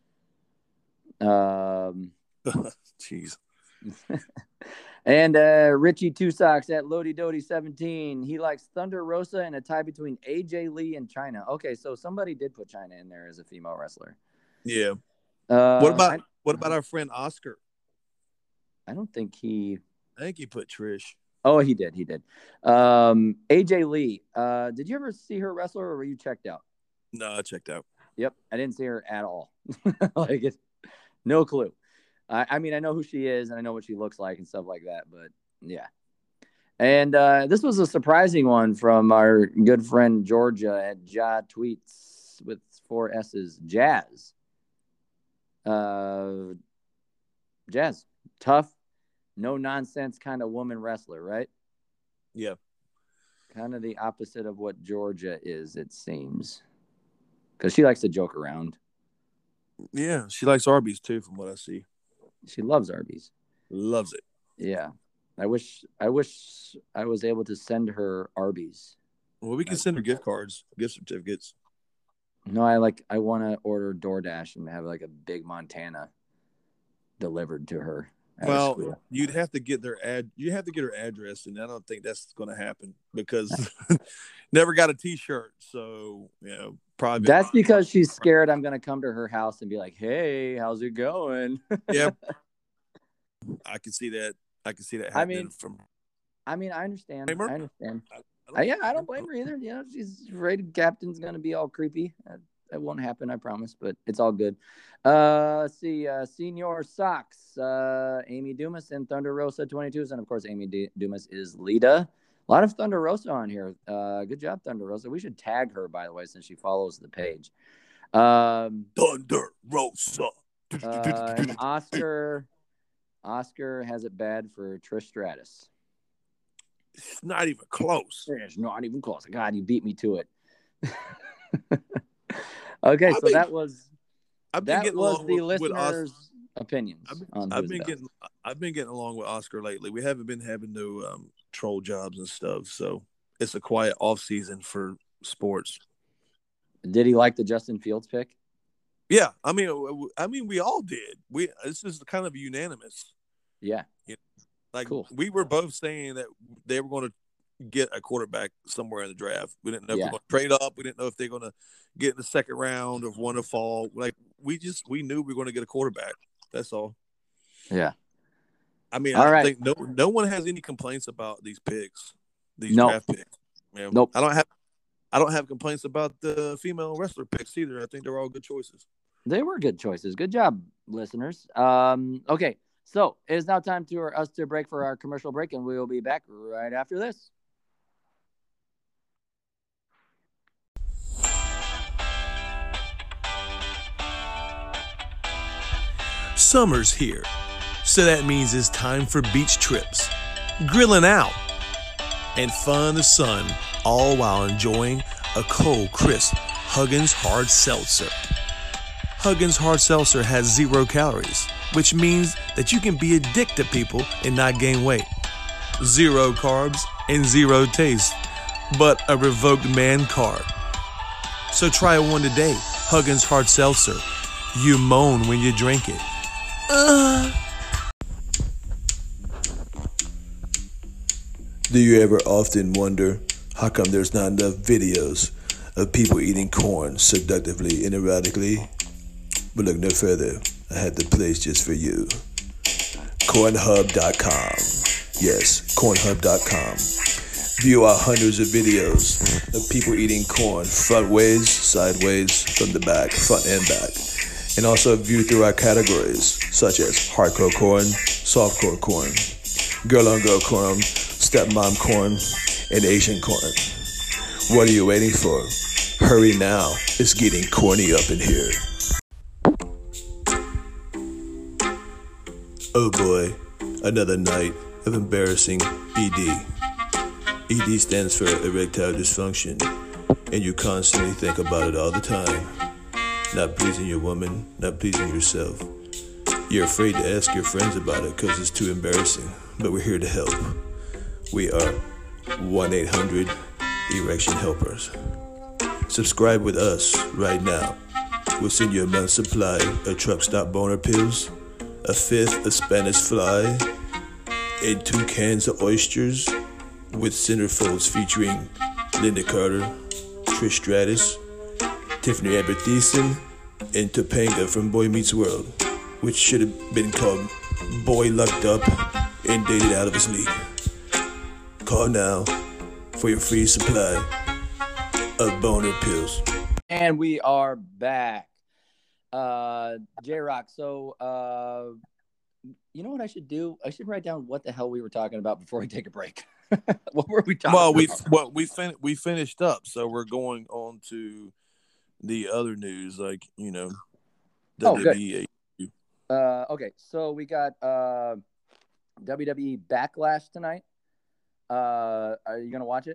Um, jeez. And uh, Richie Two Socks at Lodi Dodi seventeen. He likes Thunder Rosa and a tie between A J Lee and China. Okay, so somebody did put China in there as a female wrestler. Yeah. Uh, what about I, what about our friend Oscar? I don't think he. I think he put Trish. Oh, he did. He did. Um, A J Lee. Uh, did you ever see her wrestle, or were you checked out? No, I checked out. Yep, I didn't see her at all. Like, it's, no clue. I, I mean, I know who she is and I know what she looks like and stuff like that, but yeah. And uh, this was a surprising one from our good friend Georgia at Ja Tweets with four S's. Jazz. Uh, Jazz. Tough, no nonsense kind of woman wrestler, right? Yeah. Kind of the opposite of what Georgia is, it seems. Because she likes to joke around. Yeah, she likes Arby's too, from what I see. She loves Arby's. Loves it. Yeah. I wish I wish I was able to send her Arby's. Well, we can send her gift cards, gift certificates. No, I like I want to order DoorDash and have like a big Montana delivered to her. Well, you'd have to get their ad. You have to get her address, and I don't think that's going to happen because never got a T-shirt. So you know, probably that's because she's scared. I'm going to come to her house and be like, "Hey, how's it going?" Yeah, I can see that. I can see that happening. I mean, from. I mean, I understand. I understand. I, I yeah, I don't blame her either. You know, she's rated captain's going to be all creepy. Uh, That won't happen, I promise, but it's all good. Uh, let's see. Uh, Senior Socks, uh, Amy Dumas and Thunder Rosa twenty-two. And, of course, Amy D- Dumas is Lita. A lot of Thunder Rosa on here. Uh, good job, Thunder Rosa. We should tag her, by the way, since she follows the page. Um, Thunder Rosa. Uh, and Oscar, Oscar has it bad for Trish Stratus. It's not even close. It's not even close. God, you beat me to it. Okay, I've so been, that was I've been that was the with, listeners' with opinions. I've been, on I've been getting I've been getting along with Oscar lately. We haven't been having no um, troll jobs and stuff, so it's a quiet off season for sports. Did he like the Justin Fields pick? Yeah, I mean, I mean, we all did. We this is kind of unanimous. Yeah, you know, like cool. We were both saying that they were going to, get a quarterback somewhere in the draft. We didn't know Yeah. if we are going to trade up. We didn't know if they're going to get in the second round or want to fall. Like we just we knew we were going to get a quarterback. That's all. Yeah. I mean, all I right. think no no one has any complaints about these picks, these nope. draft picks. Man. Nope. I don't have I don't have complaints about the female wrestler picks either. I think they're all good choices. They were good choices. Good job, listeners. Um, okay, so it is now time for us to break for our commercial break, and we will be back right after this. Summer's here, so that means it's time for beach trips, grilling out, and fun in the sun, all while enjoying a cold, crisp Huggins Hard Seltzer. Huggins Hard Seltzer has zero calories, which means that you can be a dick to people and not gain weight. Zero carbs and zero taste, but a revoked man card. So try one today, Huggins Hard Seltzer. You moan when you drink it. Uh. Do you ever often wonder how come there's not enough videos of people eating corn seductively and erotically? But look no further. I had the place just for you. corn hub dot com. Yes, corn hub dot com. View our hundreds of videos of people eating corn front ways, sideways, from the back, front and back. And also view through our categories such as hardcore corn, softcore corn, girl on girl corn, stepmom corn, and Asian corn. What are you waiting for? Hurry now. It's getting corny up in here. Oh boy, another night of embarrassing E D. E D stands for erectile dysfunction, and you constantly think about it all the time. Not pleasing your woman, not pleasing yourself. You're afraid to ask your friends about it because it's too embarrassing, but we're here to help. We are one eight hundred Erection Helpers. Subscribe with us right now. We'll send you a month's supply of truck stop boner pills, a fifth of Spanish fly, and two cans of oysters with centerfolds featuring Linda Carter, Trish Stratus, Tiffany Amber Thiessen, and Topanga from Boy Meets World, which should have been called Boy Lucked Up and Dated Out of His League. Call now for your free supply of boner pills. And we are back. Uh, J-Rock, so uh, you know what I should do? I should write down what the hell we were talking about before we take a break. What were we talking well, about? We, well, we, fin- we finished up, so we're going on to the other news, like, you know, oh, W W E. Good. Uh, okay, so we got uh, W W E Backlash tonight. Uh, are you going to watch it?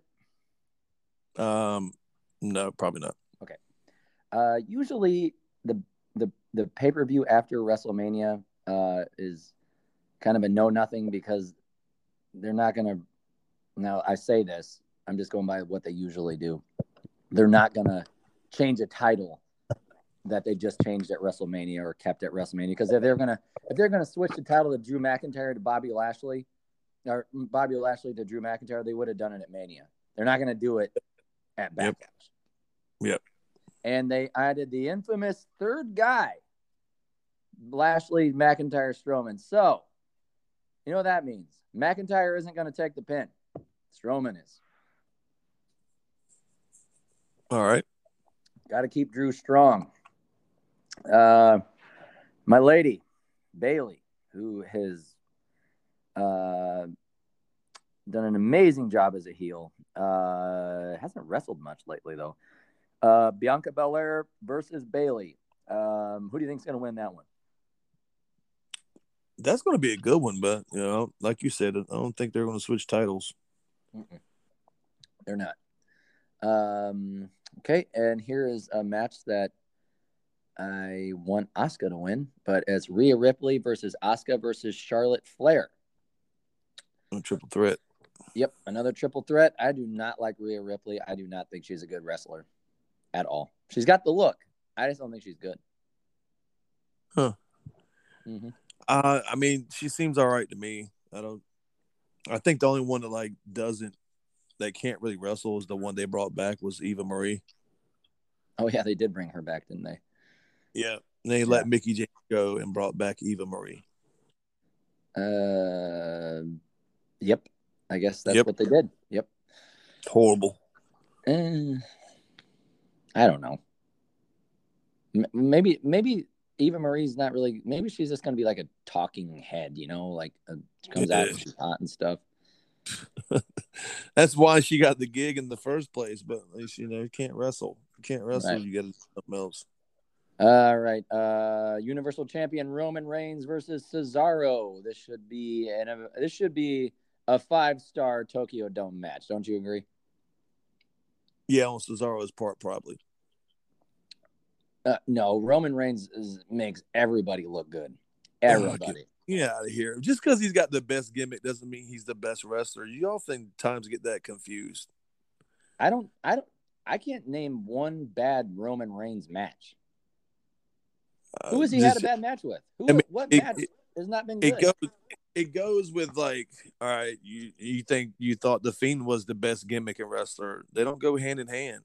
Um, no, probably not. Okay. Uh, usually the the the pay-per-view after WrestleMania uh, is kind of a know-nothing because they're not going to – now, I say this. I'm just going by what they usually do. They're not going to change a title that they just changed at WrestleMania or kept at WrestleMania, because if they're going to if they're going to switch the title of Drew McIntyre to Bobby Lashley or Bobby Lashley to Drew McIntyre, they would have done it at Mania. They're not going to do it at Backlash. Yep. yep. And they added the infamous third guy, Lashley, McIntyre, Strowman. So, you know what that means? McIntyre isn't going to take the pin. Strowman is. All right. Got to keep Drew strong. Uh, my lady, Bayley, who has uh, done an amazing job as a heel. Uh, hasn't wrestled much lately, though. Uh, Bianca Belair versus Bayley. Um, who do you think is going to win that one? That's going to be a good one, but, you know, like you said, I don't think they're going to switch titles. Mm-mm. They're not. Um, okay, and here is a match that I want Asuka to win, but it's Rhea Ripley versus Asuka versus Charlotte Flair. A triple threat. Yep, another triple threat. I do not like Rhea Ripley. I do not think she's a good wrestler at all. She's got the look. I just don't think she's good. Huh. Mm-hmm. Uh, I mean, she seems all right to me. I don't. I think the only one that like doesn't that can't really wrestle is the one they brought back was Eva Marie. Oh yeah, they did bring her back, didn't they? Yeah, they let yeah. Mickie James go and brought back Eva Marie. Uh, yep. I guess that's yep. what they did. Yep. Horrible. Uh, I don't know. M- maybe, maybe Eva Marie's not really. Maybe she's just gonna be like a talking head, you know, like uh, comes yeah. out and she's hot and stuff. That's why she got the gig in the first place. But at least you know you can't wrestle. You can't wrestle. Right. You got to do something else. All right. Uh, Universal Champion Roman Reigns versus Cesaro. This should be an uh, this should be a five star Tokyo Dome match. Don't you agree? Yeah, on Cesaro's part, probably. Uh, no, Roman Reigns is, makes everybody look good. Everybody. Get out of here. Just because he's got the best gimmick doesn't mean he's the best wrestler. You oftentimes get that confused. I don't. I don't. I can't name one bad Roman Reigns match. Uh, Who has he just, had a bad match with? Who? I mean, what it, match it, has not been good? It goes. It goes with like, all right, you you think you thought the Fiend was the best gimmick and wrestler? They don't go hand in hand.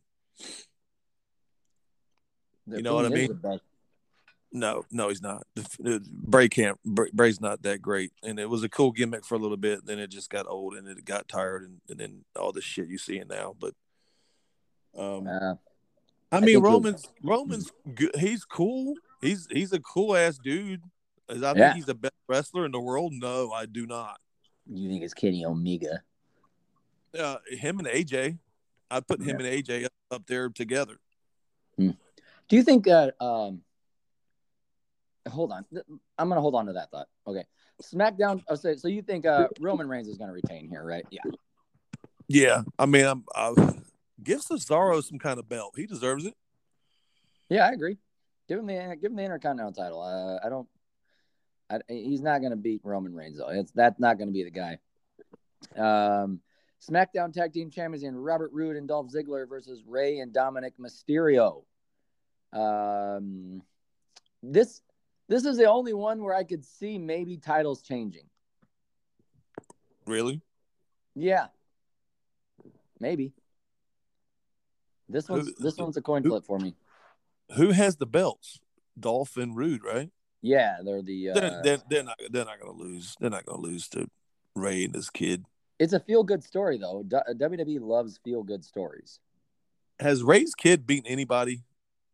The you know what I mean? No, no, he's not. The, the, Bray can't. Bray, Bray's not that great, and it was a cool gimmick for a little bit. Then it just got old, and it got tired, and, and then all the shit you see now. But, um, uh, I mean, I Roman's Roman's good. He's cool. He's he's a cool ass dude. I yeah. think he's the best wrestler in the world. No, I do not. You think it's Kenny Omega? Uh, him and A J. I put him yeah. and A J up, up there together. Hmm. Do you think that? Um, hold on, I'm gonna hold on to that thought. Okay, SmackDown. Oh, so, so you think uh, Roman Reigns is gonna retain here, right? Yeah. Yeah, I mean, I'm. I'll give Cesaro some kind of belt. He deserves it. Yeah, I agree. Give him the give him the Intercontinental title. Uh, I don't. I, he's not going to beat Roman Reigns, though. It's that's not going to be the guy. Um, SmackDown Tag Team Champions Robert Roode and Dolph Ziggler versus Rey and Dominic Mysterio. Um, this this is the only one where I could see maybe titles changing. Really? Yeah. Maybe. This one's who, this one's a coin flip for me. Who has the belts? Dolph and Roode, right? Yeah, they're the. Uh, they're, they're, they're not. They're not going to lose. They're not going to lose to Ray and his kid. It's a feel good story, though. D- W W E loves feel good stories. Has Ray's kid beaten anybody?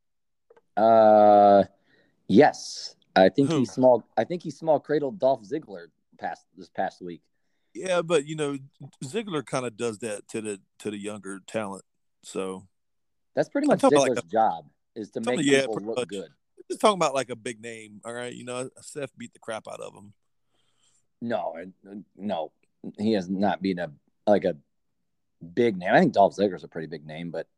Uh, yes. I think Who? he's small. I think he small cradled Dolph Ziggler past this past week. Yeah, but you know, Ziggler kind of does that to the to the younger talent. So that's pretty much Ziggler's like a, job is to make yeah, people look much. good. Just talking about like a big name, all right? You know, Seth beat the crap out of him. No, no, he has not been a like a big name. I think Dolph Ziggler's a pretty big name, but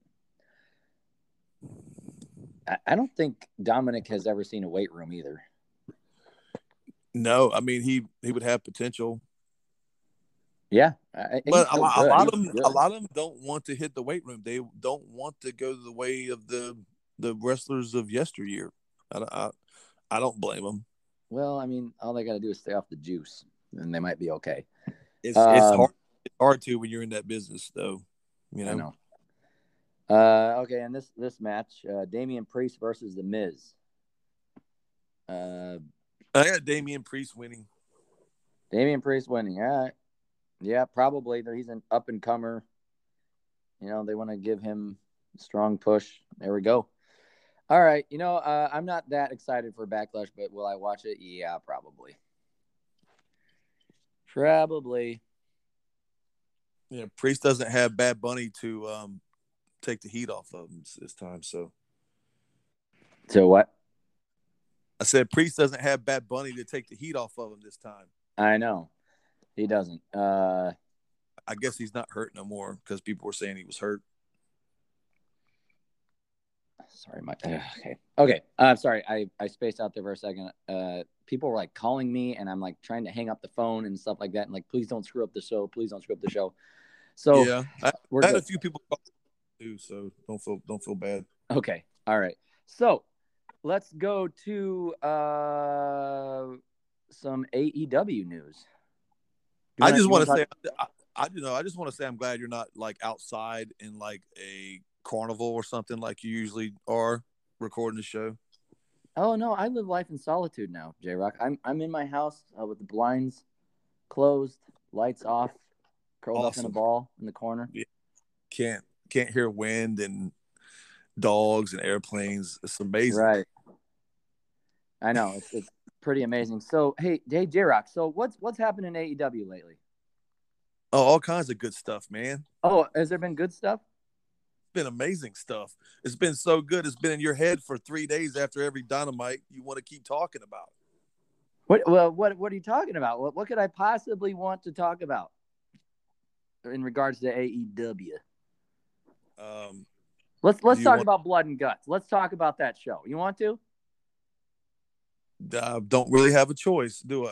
I, I don't think Dominic has ever seen a weight room either. No, I mean he he would have potential. Yeah, I, but a, a lot of them, good. a lot of them don't want to hit the weight room. They don't want to go the way of the the wrestlers of yesteryear. I, I, I don't blame them. Well, I mean, all they got to do is stay off the juice, and they might be okay. It's um, it's hard. It's hard to when you're in that business, though. You know. I know. Uh, okay, and this this match, uh, Damian Priest versus The Miz. Uh, I got Damian Priest winning. Damian Priest winning. All right. Yeah, probably. He's an up and comer. You know, they want to give him a strong push. There we go. All right, you know, uh, I'm not that excited for Backlash, but will I watch it? Yeah, probably. Probably. Yeah, Priest doesn't have Bad Bunny to um, take the heat off of him this time, so. So what? I said Priest doesn't have Bad Bunny to take the heat off of him this time. I know. He doesn't. Uh, I guess he's not hurt no more because people were saying he was hurt. Sorry, my okay. Okay, I'm uh, sorry. I, I spaced out there for a second. Uh, people were like calling me, and I'm like trying to hang up the phone and stuff like that. And like, please don't screw up the show. Please don't screw up the show. So yeah, I, I had good. a few people call too, so don't feel don't feel bad. Okay, all right. So let's go to uh, some A E W news. I just want to say, I, I you know I just want to say I'm glad you're not like outside in like a carnival or something like you usually are recording the show. Oh no, I live life in solitude now, J Rock. I'm I'm in my house uh, with the blinds closed, lights off, curled up in a Awesome. ball in the corner. Yeah. Can't can't hear wind and dogs and airplanes. It's amazing. Right. I know it's it's pretty amazing. So hey, hey J Rock. So what's what's happened in A E W lately? Oh, all kinds of good stuff, man. Oh, has there been good stuff? Been amazing stuff. It's been so good. It's been in your head for three days after every Dynamite. You want to keep talking about. What well what what are you talking about? What what could I possibly want to talk about in regards to A E W? Um, let's let's talk want, about Blood and Guts. Let's talk about that show. You want to? I don't really have a choice, do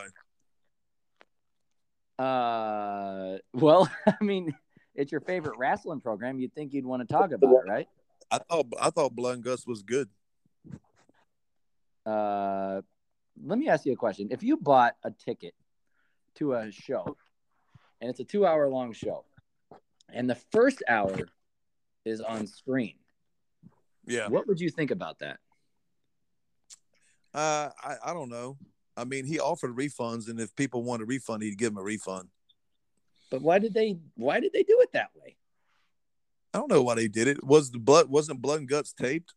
I? Uh, well, I mean, it's your favorite wrestling program. You'd think you'd want to talk about it, right? I thought I thought Blood and Guts was good. Uh, let me ask you a question. If you bought a ticket to a show, and it's a two-hour-long show, and the first hour is on screen, yeah, what would you think about that? Uh, I I don't know. I mean, he offered refunds, and if people want a refund, he'd give them a refund. But why did they? Why did they do it that way? I don't know why they did it. Was the blood wasn't Blood and Guts taped?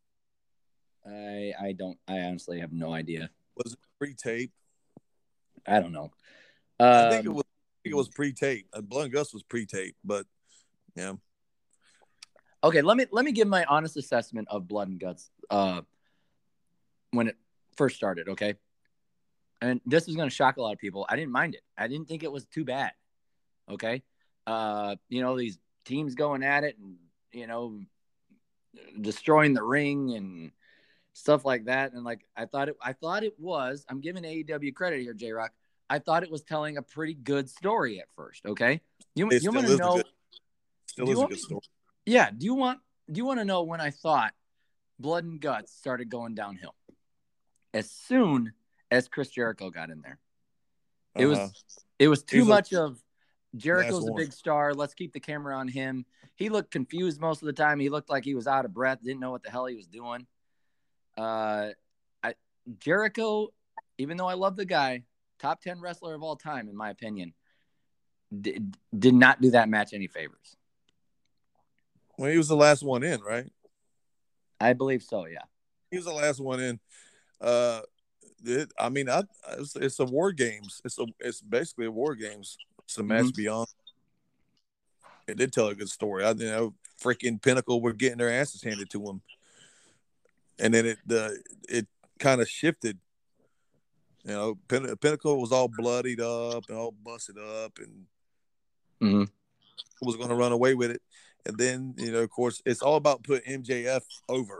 I I don't. I honestly have no idea. Was it pre-taped? I don't know. Um, I think it Um, was. I think it was pre-taped. Uh, Blood and Guts was pre-taped, but yeah. Okay, let me let me give my honest assessment of Blood and Guts. Uh, when it first started, okay, and this is going to shock a lot of people. I didn't mind it. I didn't think it was too bad. Okay, uh, you know, these teams going at it and you know destroying the ring and stuff like that. And like I thought it, I thought it was. I'm giving A E W credit here, J Rock. I thought it was telling a pretty good story at first. Okay, you It you want still to is a know? good- Still do you is a want good me- story. Yeah. Do you want do you want to know when I thought Blood and Guts started going downhill? As soon as Chris Jericho got in there. It Uh-huh. was it was too He's a- much of Jericho's Last a one. big star. Let's keep the camera on him. He looked confused most of the time. He looked like he was out of breath, didn't know what the hell he was doing. Uh I Jericho, even though I love the guy, top ten wrestler of all time in my opinion, did, did not do that match any favors. Well, he was the last one in, right? I believe so, yeah. He was the last one in. Uh, it, I mean, I, it's, it's a war games. It's a, it's basically a war games. It's a match Mhm. beyond. It did tell a good story. I you know, freaking Pinnacle were getting their asses handed to them, and then it the it kind of shifted. You know, Pin, Pinnacle was all bloodied up and all busted up, and Mhm. was going to run away with it. And then you know, of course, it's all about putting M J F over.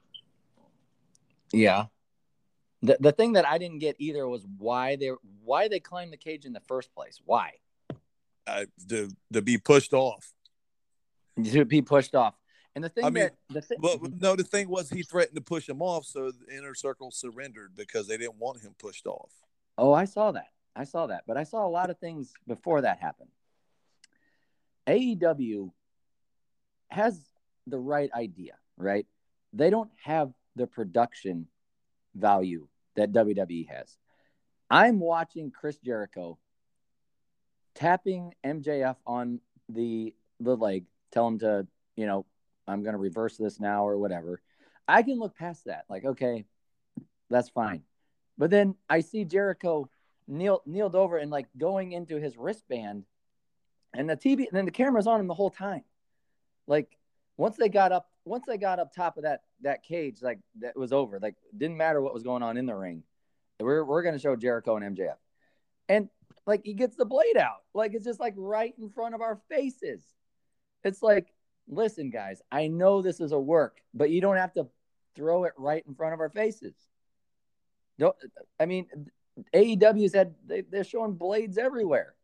Yeah. The the thing that I didn't get either was why they why they climbed the cage in the first place. Why? Uh, to to be pushed off. To be pushed off. And the thing I mean, that the thing, Well, no, the thing was he threatened to push him off, so the Inner Circle surrendered because they didn't want him pushed off. oh, I saw that. I saw that. But I saw a lot of things before that happened. A E W has the right idea, right? They don't have the production value that W W E has. I'm watching Chris Jericho tapping M J F on the the leg, tell him to, you know, I'm going to reverse this now or whatever. I can look past that. Like, okay, that's fine. But then I see Jericho kneel, kneeled over and like going into his wristband, and the T V, and then the camera's on him the whole time. Like once they got up, once they got up top of that that cage, like that was over. Like didn't matter what was going on in the ring. We're we're gonna show Jericho and M J F, and like he gets the blade out. Like it's just like right in front of our faces. It's like, listen, guys, I know this is a work, but you don't have to throw it right in front of our faces. Don't I mean A E W's had they, they're showing blades everywhere.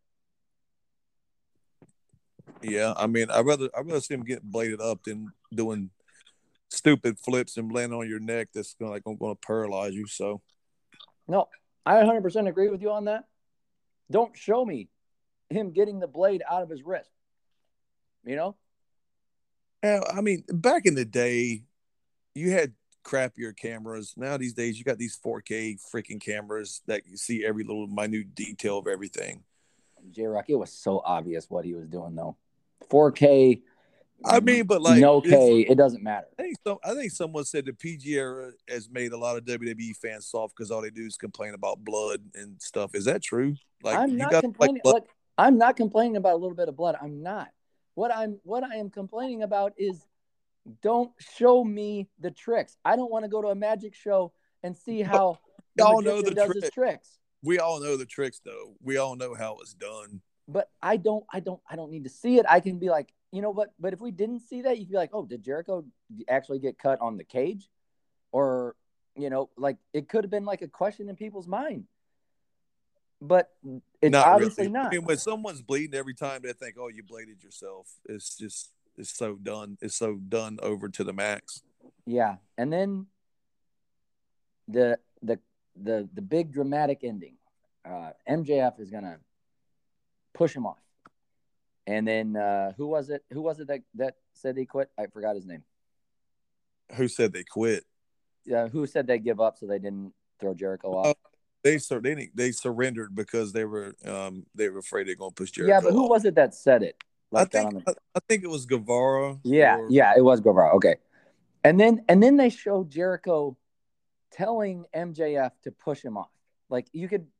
Yeah, I mean, I'd rather I'd rather see him get bladed up than doing stupid flips and landing on your neck. That's gonna like going to paralyze you. So No, I one hundred percent agree with you on that. Don't show me him getting the blade out of his wrist. You know? Yeah, I mean, back in the day, you had crappier cameras. Now these days, you got these four K freaking cameras that you see every little minute detail of everything. J-Rock, it was so obvious what he was doing, though. four K. I mean, but like no K, it doesn't matter. I think so. I think someone said the P G era has made a lot of W W E fans soft because all they do is complain about blood and stuff. Is that true? Like I'm you not got complaining. like, Look, I'm not complaining about a little bit of blood. I'm not. What I'm what I am complaining about is don't show me the tricks. I don't want to go to a magic show and see how we the all know magician the does trick. his tricks. We all know the tricks, though. We all know how it's done. But I don't. I don't. I don't need to see it. I can be like, you know what? But if we didn't see that, you could be like, oh, did Jericho actually get cut on the cage? Or, you know, like it could have been like a question in people's mind. But it's Not obviously really. not. I mean, when someone's bleeding every time, they think, "Oh, you bladed yourself." It's just, it's so done. It's so done over to the max. Yeah, and then the the the the big dramatic ending. Uh, M J F is gonna push him off, and then uh, who was it? Who was it that that said he quit? I forgot his name. Who said they quit? Uh, who said they give up so they didn't throw Jericho off? Uh, They sur- they didn't- they surrendered because they were um they were afraid they're gonna push Jericho. Yeah, but who off. was it that said it? I Like think the... I think it was Guevara. Yeah, or... yeah, it was Guevara. Okay, and then and then they showed Jericho telling M J F to push him off. Like you could,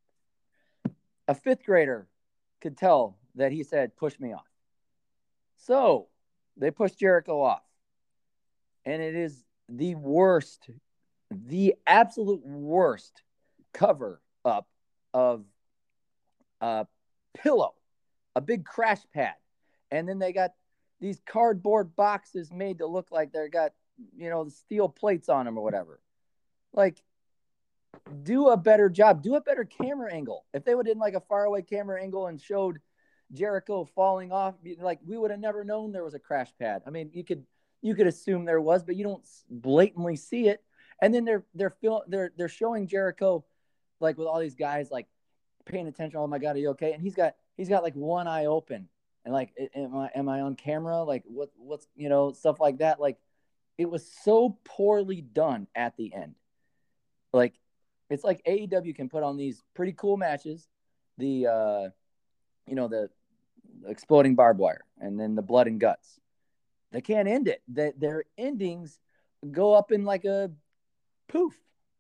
a fifth grader could tell that he said push me off. So they pushed Jericho off, and it is the worst, the absolute worst cover up of a pillow, a big crash pad, and then they got these cardboard boxes made to look like they got, you know, the steel plates on them or whatever. Like, do a better job, do a better camera angle. If they would have done like a faraway camera angle and showed Jericho falling off, like we would have never known there was a crash pad. I mean, you could you could assume there was, but you don't blatantly see it. And then they're they're fil- they're they're showing Jericho like with all these guys like paying attention. Oh my God, are you okay? And he's got he's got like one eye open and like, am I am I on camera? Like what what's you know stuff like that. Like it was so poorly done at the end. Like it's like A E W can put on these pretty cool matches, the uh, you know the exploding barbed wire and then the blood and guts. They can't end it. They, their endings go up in like a poof.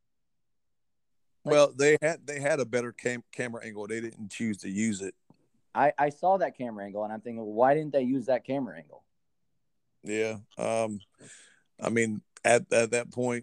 Like, well, they had they had a better cam- camera angle. They didn't choose to use it. I, I saw that camera angle, and I'm thinking, well, why didn't they use that camera angle? Yeah, um, I mean, at at that point,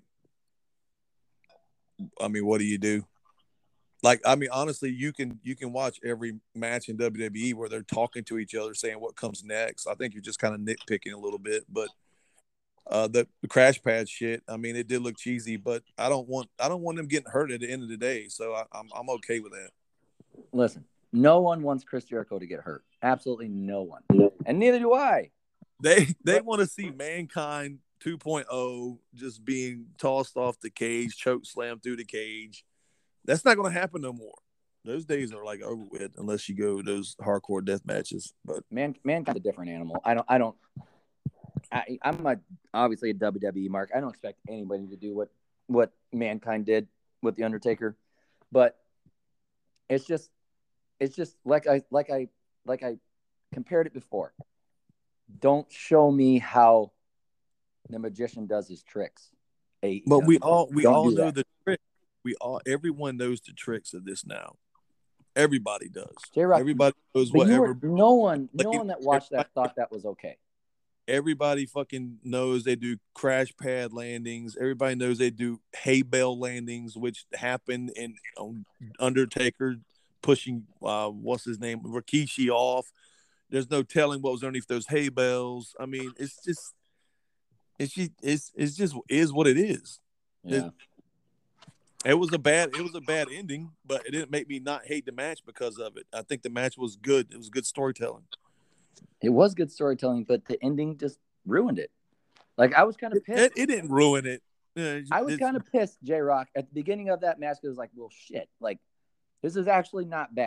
I mean, what do you do? Like, I mean, honestly, you can you can watch every match in W W E where they're talking to each other, saying what comes next. I think you're just kind of nitpicking a little bit, but uh, the, the crash pad shit. I mean, it did look cheesy, but I don't want I don't want them getting hurt at the end of the day. So I, I'm I'm okay with that. Listen, no one wants Chris Jericho to get hurt. Absolutely no one, and neither do I. They they want to see Mankind two point oh just being tossed off the cage, choke slammed through the cage. That's not going to happen no more. Those days are like over with unless you go those hardcore death matches. But man, Mankind's a different animal. I don't. I don't. I, I'm a, obviously a W W E mark. I don't expect anybody to do what what Mankind did with the Undertaker, but it's just it's just like I like I like I compared it before. Don't show me how the magician does his tricks. A, but you know, we all we don't all do know that. the trick. We all everyone knows the tricks of this now. Everybody does. J-Rock, Everybody knows but you whatever. were, no one, no like, one that watched that thought that was okay. Everybody fucking knows they do crash pad landings. Everybody knows they do hay bale landings, which happened in um, Undertaker pushing uh, what's his name, Rikishi off. There's no telling what was underneath those hay bales. I mean, it's just, it's just, it's it's just is what it is. Yeah. It, it was a bad, it was a bad ending, but it didn't make me not hate the match because of it. I think the match was good. It was good storytelling. It was good storytelling, but the ending just ruined it. Like I was kind of pissed. It, it, it didn't ruin it. Yeah, I was it's- kind of pissed, J-Rock, at the beginning of that match. It was like, well, shit. Like, this is actually not bad.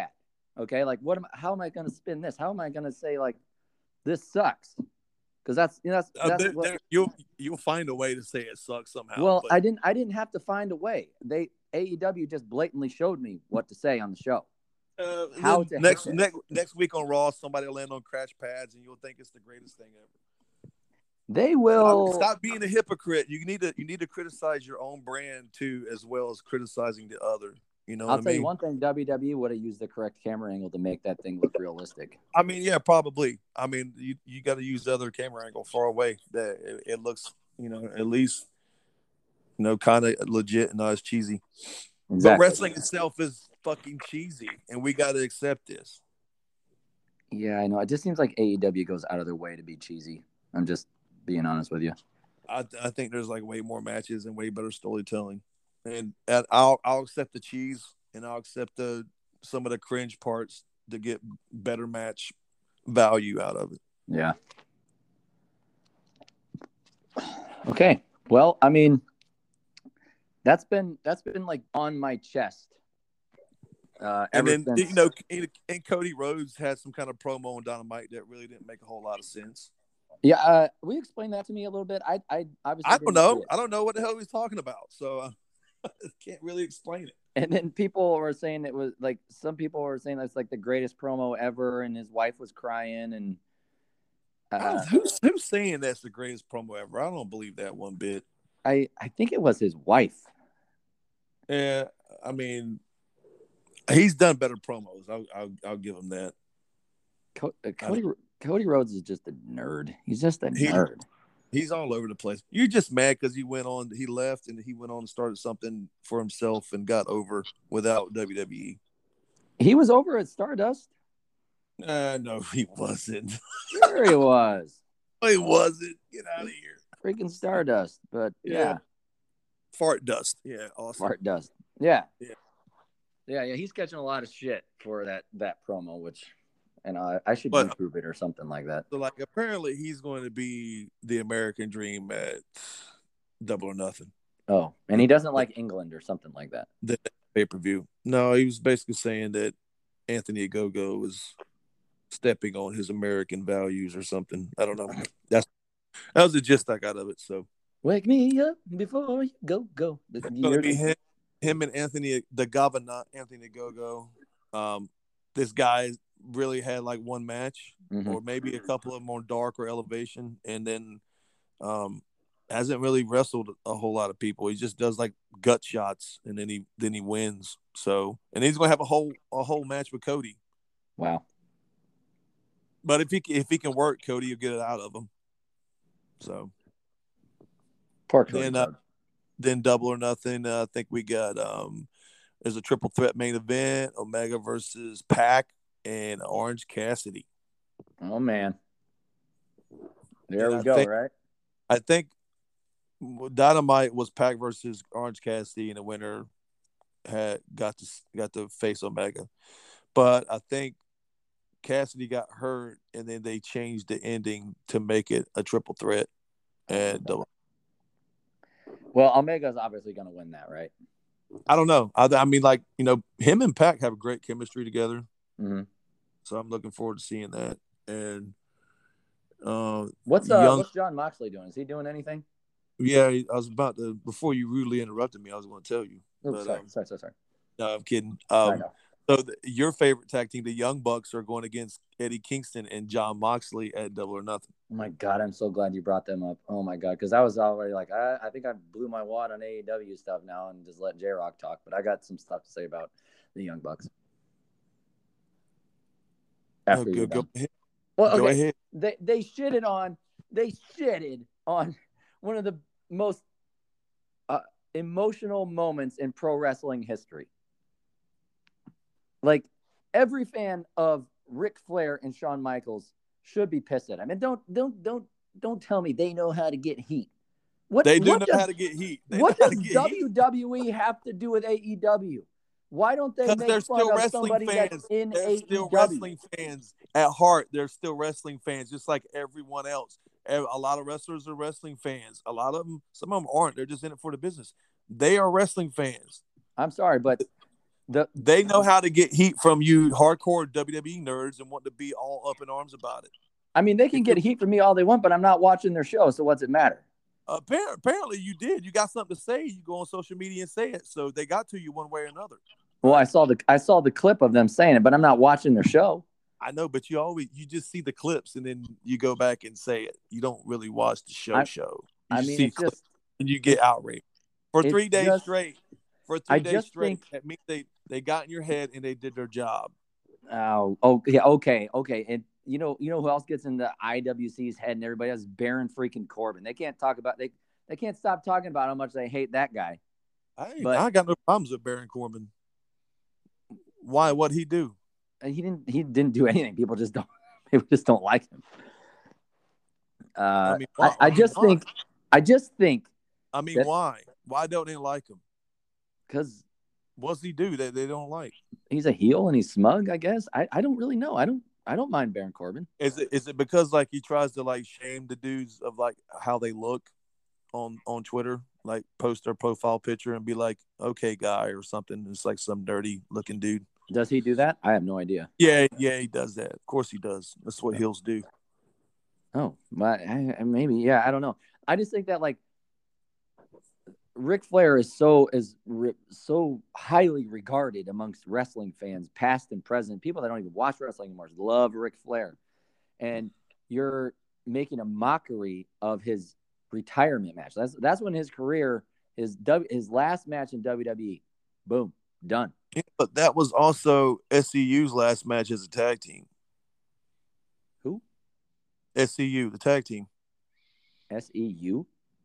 Okay, like what am how am I going to spin this? How am I going to say like this sucks? Because that's you know, that's Uh, that's there, what. there, you'll you'll find a way to say it sucks somehow. Well, but I didn't I didn't have to find a way. They A E W just blatantly showed me what to say on the show. uh, How then to next hit it. next next week on Raw, somebody will land on crash pads, and you'll think it's the greatest thing ever. They will Stop, stop being a hypocrite. You need to you need to criticize your own brand too, as well as criticizing the other. You know I'll what tell I mean? you one thing: W W E would have used the correct camera angle to make that thing look realistic. I mean, yeah, probably. I mean, you you got to use the other camera angle far away. That it, it looks, you know, at least, you know, kind of legit and not as cheesy. Exactly. But wrestling itself is fucking cheesy, and we got to accept this. Yeah, I know. It just seems like A E W goes out of their way to be cheesy. I'm just being honest with you. I I think there's like way more matches and way better storytelling, and, and I'll I'll accept the cheese and I'll accept the some of the cringe parts to get better match value out of it. Yeah. Okay. Well, I mean, that's been that's been like on my chest. Uh, and then since... you know, and, and Cody Rhodes had some kind of promo on Dynamite that really didn't make a whole lot of sense. Yeah, uh, will you explain that to me a little bit? I I obviously I don't know. I don't know what the hell he's talking about, so uh, I can't really explain it. And then people were saying it was like some people were saying that's like the greatest promo ever, and his wife was crying. And uh, who's who's saying that's the greatest promo ever? I don't believe that one bit. I I think it was his wife. Yeah, I mean, he's done better promos. I'll I'll, I'll give him that. Co- uh, Cody Cody Rhodes is just a nerd. He's just a he, nerd. He's all over the place. You're just mad because he went on, he left, and he went on and started something for himself and got over without W W E. He was over at Stardust. Uh, no, he wasn't. Sure, he was. He wasn't. Get out of here. Freaking Stardust, but yeah. yeah. Fart dust. Yeah, awesome. Fart dust. Yeah. Yeah. Yeah, yeah. He's catching a lot of shit for that that promo, which. And I, I should but, YouTube it or something like that. So, like, apparently he's going to be the American Dream at Double or Nothing. Oh, and he doesn't like England or something like that. The pay-per-view. No, he was basically saying that Anthony Ogogo was stepping on his American values or something. I don't know. That's that was the gist I got of it. So, wake me up before you go go. It's going to be him, him and Anthony, the governor, Anthony Ogogo. Um, this guy really had like one match mm-hmm. or maybe a couple of them on Dark or Elevation, and then um hasn't really wrestled a whole lot of people. He just does like gut shots and then he then he wins. So and he's gonna have a whole a whole match with Cody. Wow. But if he if he can work, Cody will get it out of him. So poor Cody. Then, uh, then Double or Nothing. Uh, I think we got um there's a triple threat main event: Omega versus Pac and Orange Cassidy. Oh man, there and we I go. Think, right. I think Dynamite was Pac versus Orange Cassidy, and the winner had got to got to face Omega. But I think Cassidy got hurt, and then they changed the ending to make it a triple threat. And double. Well, Omega's obviously going to win that, right? I don't know. I, I mean, like you know, him and Pac have great chemistry together. Mm-hmm. So I'm looking forward to seeing that. And uh, what's uh, young... what's John Moxley doing? Is he doing anything? Yeah, I was about to. Before you rudely interrupted me, I was going to tell you. Oops, but, sorry, um, sorry, sorry, sorry. No, I'm kidding. Um, so the, your favorite tag team, the Young Bucks, are going against Eddie Kingston and John Moxley at Double or Nothing. Oh my God, I'm so glad you brought them up. Oh my God, because I was already like, I, I think I blew my wad on A E W stuff now and just let J Rock talk. But I got some stuff to say about the Young Bucks. After oh, go, go ahead. Well, okay. Go ahead. They they shitted on they shitted on one of the most uh, emotional moments in pro wrestling history. Like every fan of Ric Flair and Shawn Michaels should be pissed at him. And don't don't don't don't tell me they know how to get heat. What they do what know does, how to get heat. They what does W W E heat. have to do with A E W? Why don't they make they're fun still of wrestling somebody fans. that's in they're A E W? Still wrestling fans at heart. They're still wrestling fans, just like everyone else. A lot of wrestlers are wrestling fans. A lot of them, some of them aren't. They're just in it for the business. They are wrestling fans. I'm sorry, but The, They know how to get heat from you hardcore W W E nerds and want to be all up in arms about it. I mean, they can get heat from me all they want, but I'm not watching their show, so what's it matter? Apparently, apparently you did. You got something to say. You go on social media and say it. So they got to you one way or another. Well, I saw the I saw the clip of them saying it, but I'm not watching their show. I know, but you always you just see the clips and then you go back and say it. You don't really watch the show. I, show. You I just mean, see it's clips just and you get outraged for three days just, straight. For three I days just straight, think, that means they they got in your head and they did their job. Oh, oh, yeah, okay, okay, and you know, you know who else gets in the I W C's head and everybody else? Baron freaking Corbin. They can't talk about they they can't stop talking about how much they hate that guy. I ain't, But, I got no problems with Baron Corbin. Why? What'd he do? He didn't. He didn't do anything. People just don't. People just don't like him. Uh, I, mean, I, I just why? think. I just think. I mean, that, why? Why don't they like him? Because what's he do that they don't like? He's a heel and he's smug. I guess. I, I don't really know. I don't. I don't mind Baron Corbin. Is it is it because like he tries to like shame the dudes of like how they look on on Twitter? Like post their profile picture and be like, "Okay, guy," or something. It's like some dirty looking dude. Does he do that? I have no idea. Yeah, yeah, he does that. Of course, he does. That's what heels do. Oh, but I, maybe, yeah, I don't know. I just think that like Ric Flair is so is re, so highly regarded amongst wrestling fans, past and present. People that don't even watch wrestling anymore love Ric Flair, and you're making a mockery of his retirement match. That's that's when his career, his his last match in W W E, boom, done. Yeah, but that was also S C U's last match as a tag team. Who? S C U, the tag team. S E U?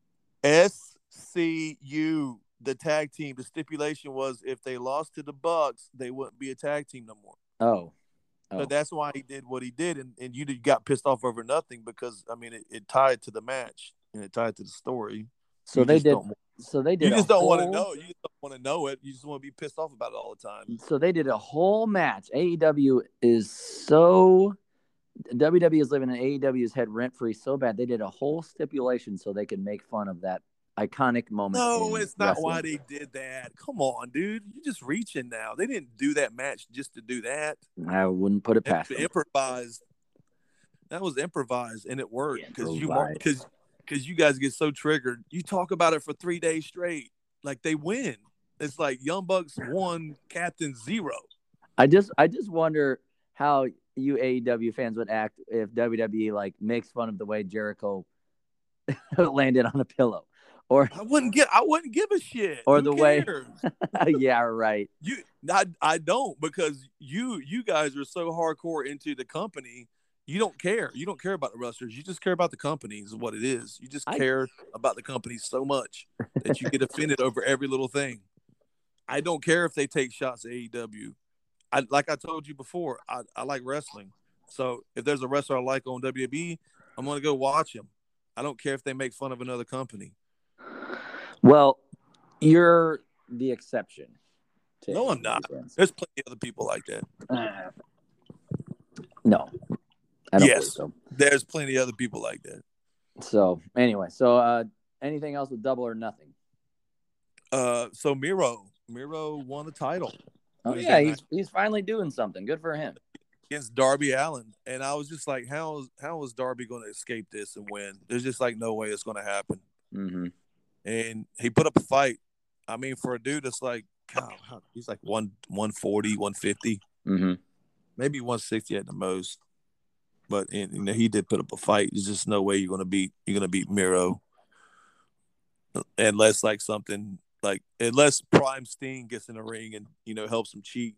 S C U, the tag team. The stipulation was if they lost to the Bucks, they wouldn't be a tag team no more. Oh. oh. So that's why he did what he did, and, and you got pissed off over nothing because, I mean, it, it tied to the match and it tied to the story. So you they did. So they did. You just don't whole, want to know. You just don't want to know it. You just want to be pissed off about it all the time. So they did a whole match. A E W is so W W E is living in A E W's head rent free so bad. They did a whole stipulation so they could make fun of that iconic moment. No, it's not wrestling. why they did that. Come on, dude. You're just reaching now. They didn't do that match just to do that. I wouldn't put it past it, them. Improvised. That was improvised, and it worked because you Improvised. because because you guys get so triggered. You talk about it for three days straight, like they win. It's like Young Bucks won, Captain zero. I just I just wonder how you A E W fans would act if W W E like makes fun of the way Jericho landed on a pillow. Or I wouldn't get. I wouldn't give a shit. Or Who the cares? way, yeah, right. You, I, I don't because you, you guys are so hardcore into the company. You don't care. You don't care about the wrestlers. You just care about the company. Is what it is. You just I, care about the company so much that you get offended over every little thing. I don't care if they take shots at A E W. I like I told you before. I, I like wrestling. So if there's a wrestler I like on W W E, I'm gonna go watch him. I don't care if they make fun of another company. Well, you're the exception. No, I'm not. There's plenty of other people like that. Uh, no, I don't yes, so. There's plenty of other people like that. So anyway, so uh, anything else with Double or Nothing? Uh, so Miro, Miro won the title. Oh yeah, he's he's finally doing something. Good for him. Against Darby Allin, and I was just like, how is how is Darby going to escape this and win? There's just like no way it's going to happen. Mm-hmm. And he put up a fight. I mean, for a dude that's like, God, he's like one one forty, one fifty, mm-hmm. maybe one sixty at the most. But and, you know, he did put up a fight. There's just no way you're going to beat you're going to beat Miro, unless like something like unless Prime Steen gets in the ring and you know helps him cheat.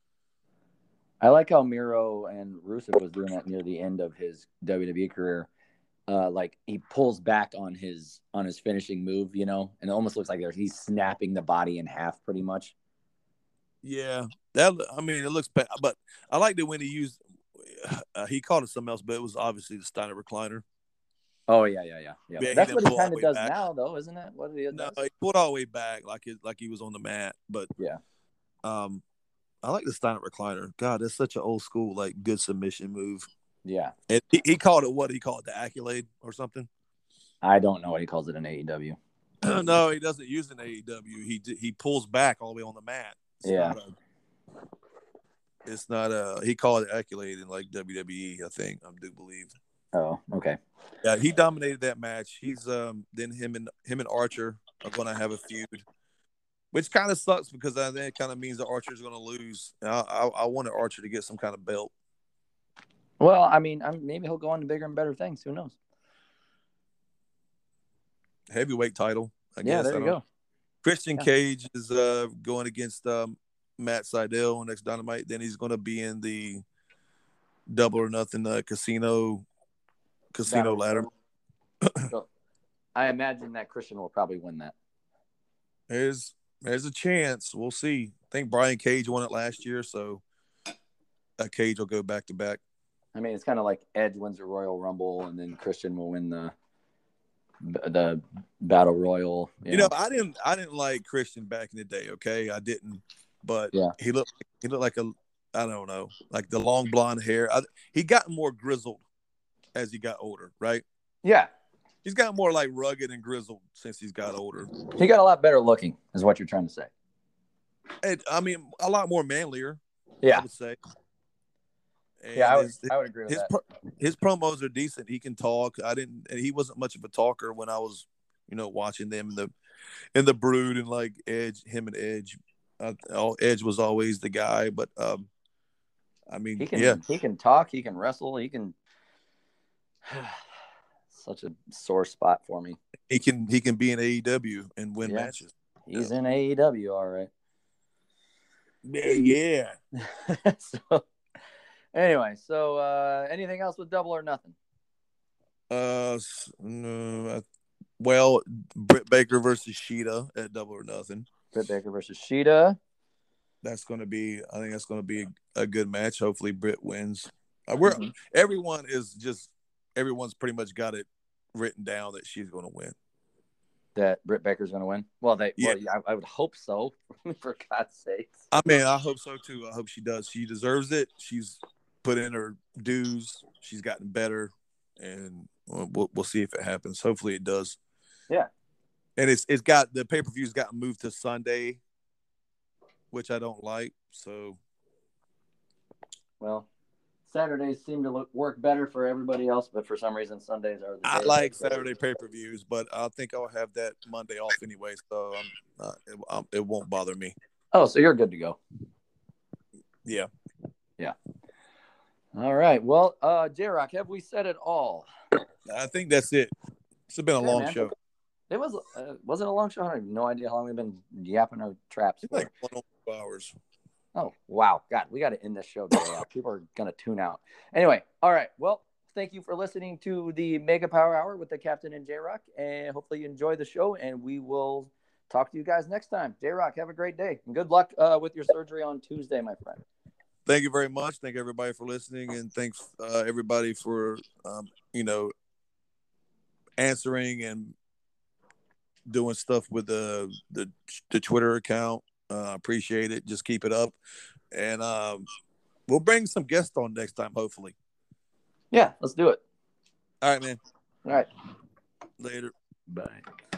I like how Miro and Rusev was doing that near the end of his W W E career. Uh, like he pulls back on his on his finishing move, you know, and it almost looks like he's snapping the body in half, pretty much. Yeah, that I mean, it looks bad, but I liked it when he used. Uh, he called it something else, but it was obviously the Steiner recliner. Oh yeah, yeah, yeah, yeah. yeah That's he what he kind of does back. now, though, isn't it? What he no, does? he pulled all the way back, like it, like he was on the mat. But yeah, um, I like the Steiner recliner. God, that's such an old school, like good submission move. Yeah, and he, he called it what he called it, the accolade or something. I don't know what he calls it in A E W. No, he doesn't use it in A E W. He he pulls back all the way on the mat. It's yeah, not a, It's not a. He called it accolade in like W W E. I think I do believe. Oh, okay. Yeah, he dominated that match. He's um. Then him and him and Archer are going to have a feud, which kind of sucks because I think it kind of means that Archer's going to lose. I, I I wanted Archer to get some kind of belt. Well, I mean, I'm, maybe he'll go on to bigger and better things. Who knows? Heavyweight title. I Yeah, guess. there I you don't- go. Christian Yeah. Cage is uh, going against um, Matt Seidel next Dynamite. Then he's going to be in the Double or Nothing uh, casino casino Battle ladder. So, I imagine that Christian will probably win that. There's there's a chance. We'll see. I think Brian Cage won it last year, so uh, Cage will go back to back. I mean, it's kind of like Edge wins the Royal Rumble, and then Christian will win the the Battle Royal. You, You know, I didn't I didn't like Christian back in the day. Okay, I didn't, but Yeah. he looked he looked like a I don't know, like the long blonde hair. I, he got more grizzled as he got older, right? yeah, He's got more like rugged and grizzled since he's got older. he got a lot better looking, is what you're trying to say. And, I mean, a lot more manlier. I Yeah, would say. And yeah, I would, his, I would agree with his, that. pro- his promos are decent. He can talk. I didn't. And he wasn't much of a talker when I was, you know, watching them in the in the Brood and like Edge, him and Edge. Uh, oh, Edge was always the guy, but um, I mean, He can, yeah, he can talk, he can wrestle, he can. Such a sore spot for me. he can he can be in A E W and win Yeah. matches. He's in A E W, all right. Yeah, yeah. So, anyway, so uh, anything else with Double or Nothing? Uh, s- no, I, well, Britt Baker versus Sheeta at Double or Nothing. Britt Baker versus Sheeta. That's going to be, I think that's going to be a, a good match. Hopefully, Britt wins. Uh, we're Mhm. everyone is just everyone's pretty much got it written down that she's going to win. That Britt Baker's going to win. Well, they. Yeah. Well, I, I would hope so. For God's sakes. I mean, I hope so too. I hope she does. She deserves it. She's put in her dues. She's gotten better, and we'll we'll see if it happens. Hopefully, it does. Yeah. And it's it's got the pay per view's gotten moved to Sunday, which I don't like. So Well, Saturdays seem to look work better for everybody else, but for some reason Sundays are the I day like that- Saturday pay per views, but I think I'll have that Monday off anyway, so I'm not, it, I'm, it won't bother me. Oh, so you're good to go. Yeah. All right. Well, uh, J-Rock, have we said it all? I think that's it. It's been a Yeah, long man. show. It was uh, was it a long show? I have no idea how long we've been yapping our traps It's for. like one or two hours. Oh, wow. God, we got to end this show today. People are going to tune out. Anyway, all right. Well, thank you for listening to the Mega Power Hour with the Captain and J-Rock. And hopefully you enjoy the show. And we will talk to you guys next time. J-Rock, have a great day. And good luck uh, with your surgery on Tuesday, my friend. Thank you very much. Thank everybody for listening, and thanks uh, everybody for um, you know answering and doing stuff with the the, the Twitter account. Uh, appreciate it. Just keep it up, and um, we'll bring some guests on next time, hopefully. Yeah, let's do it. All right, man. All right. Later. Bye.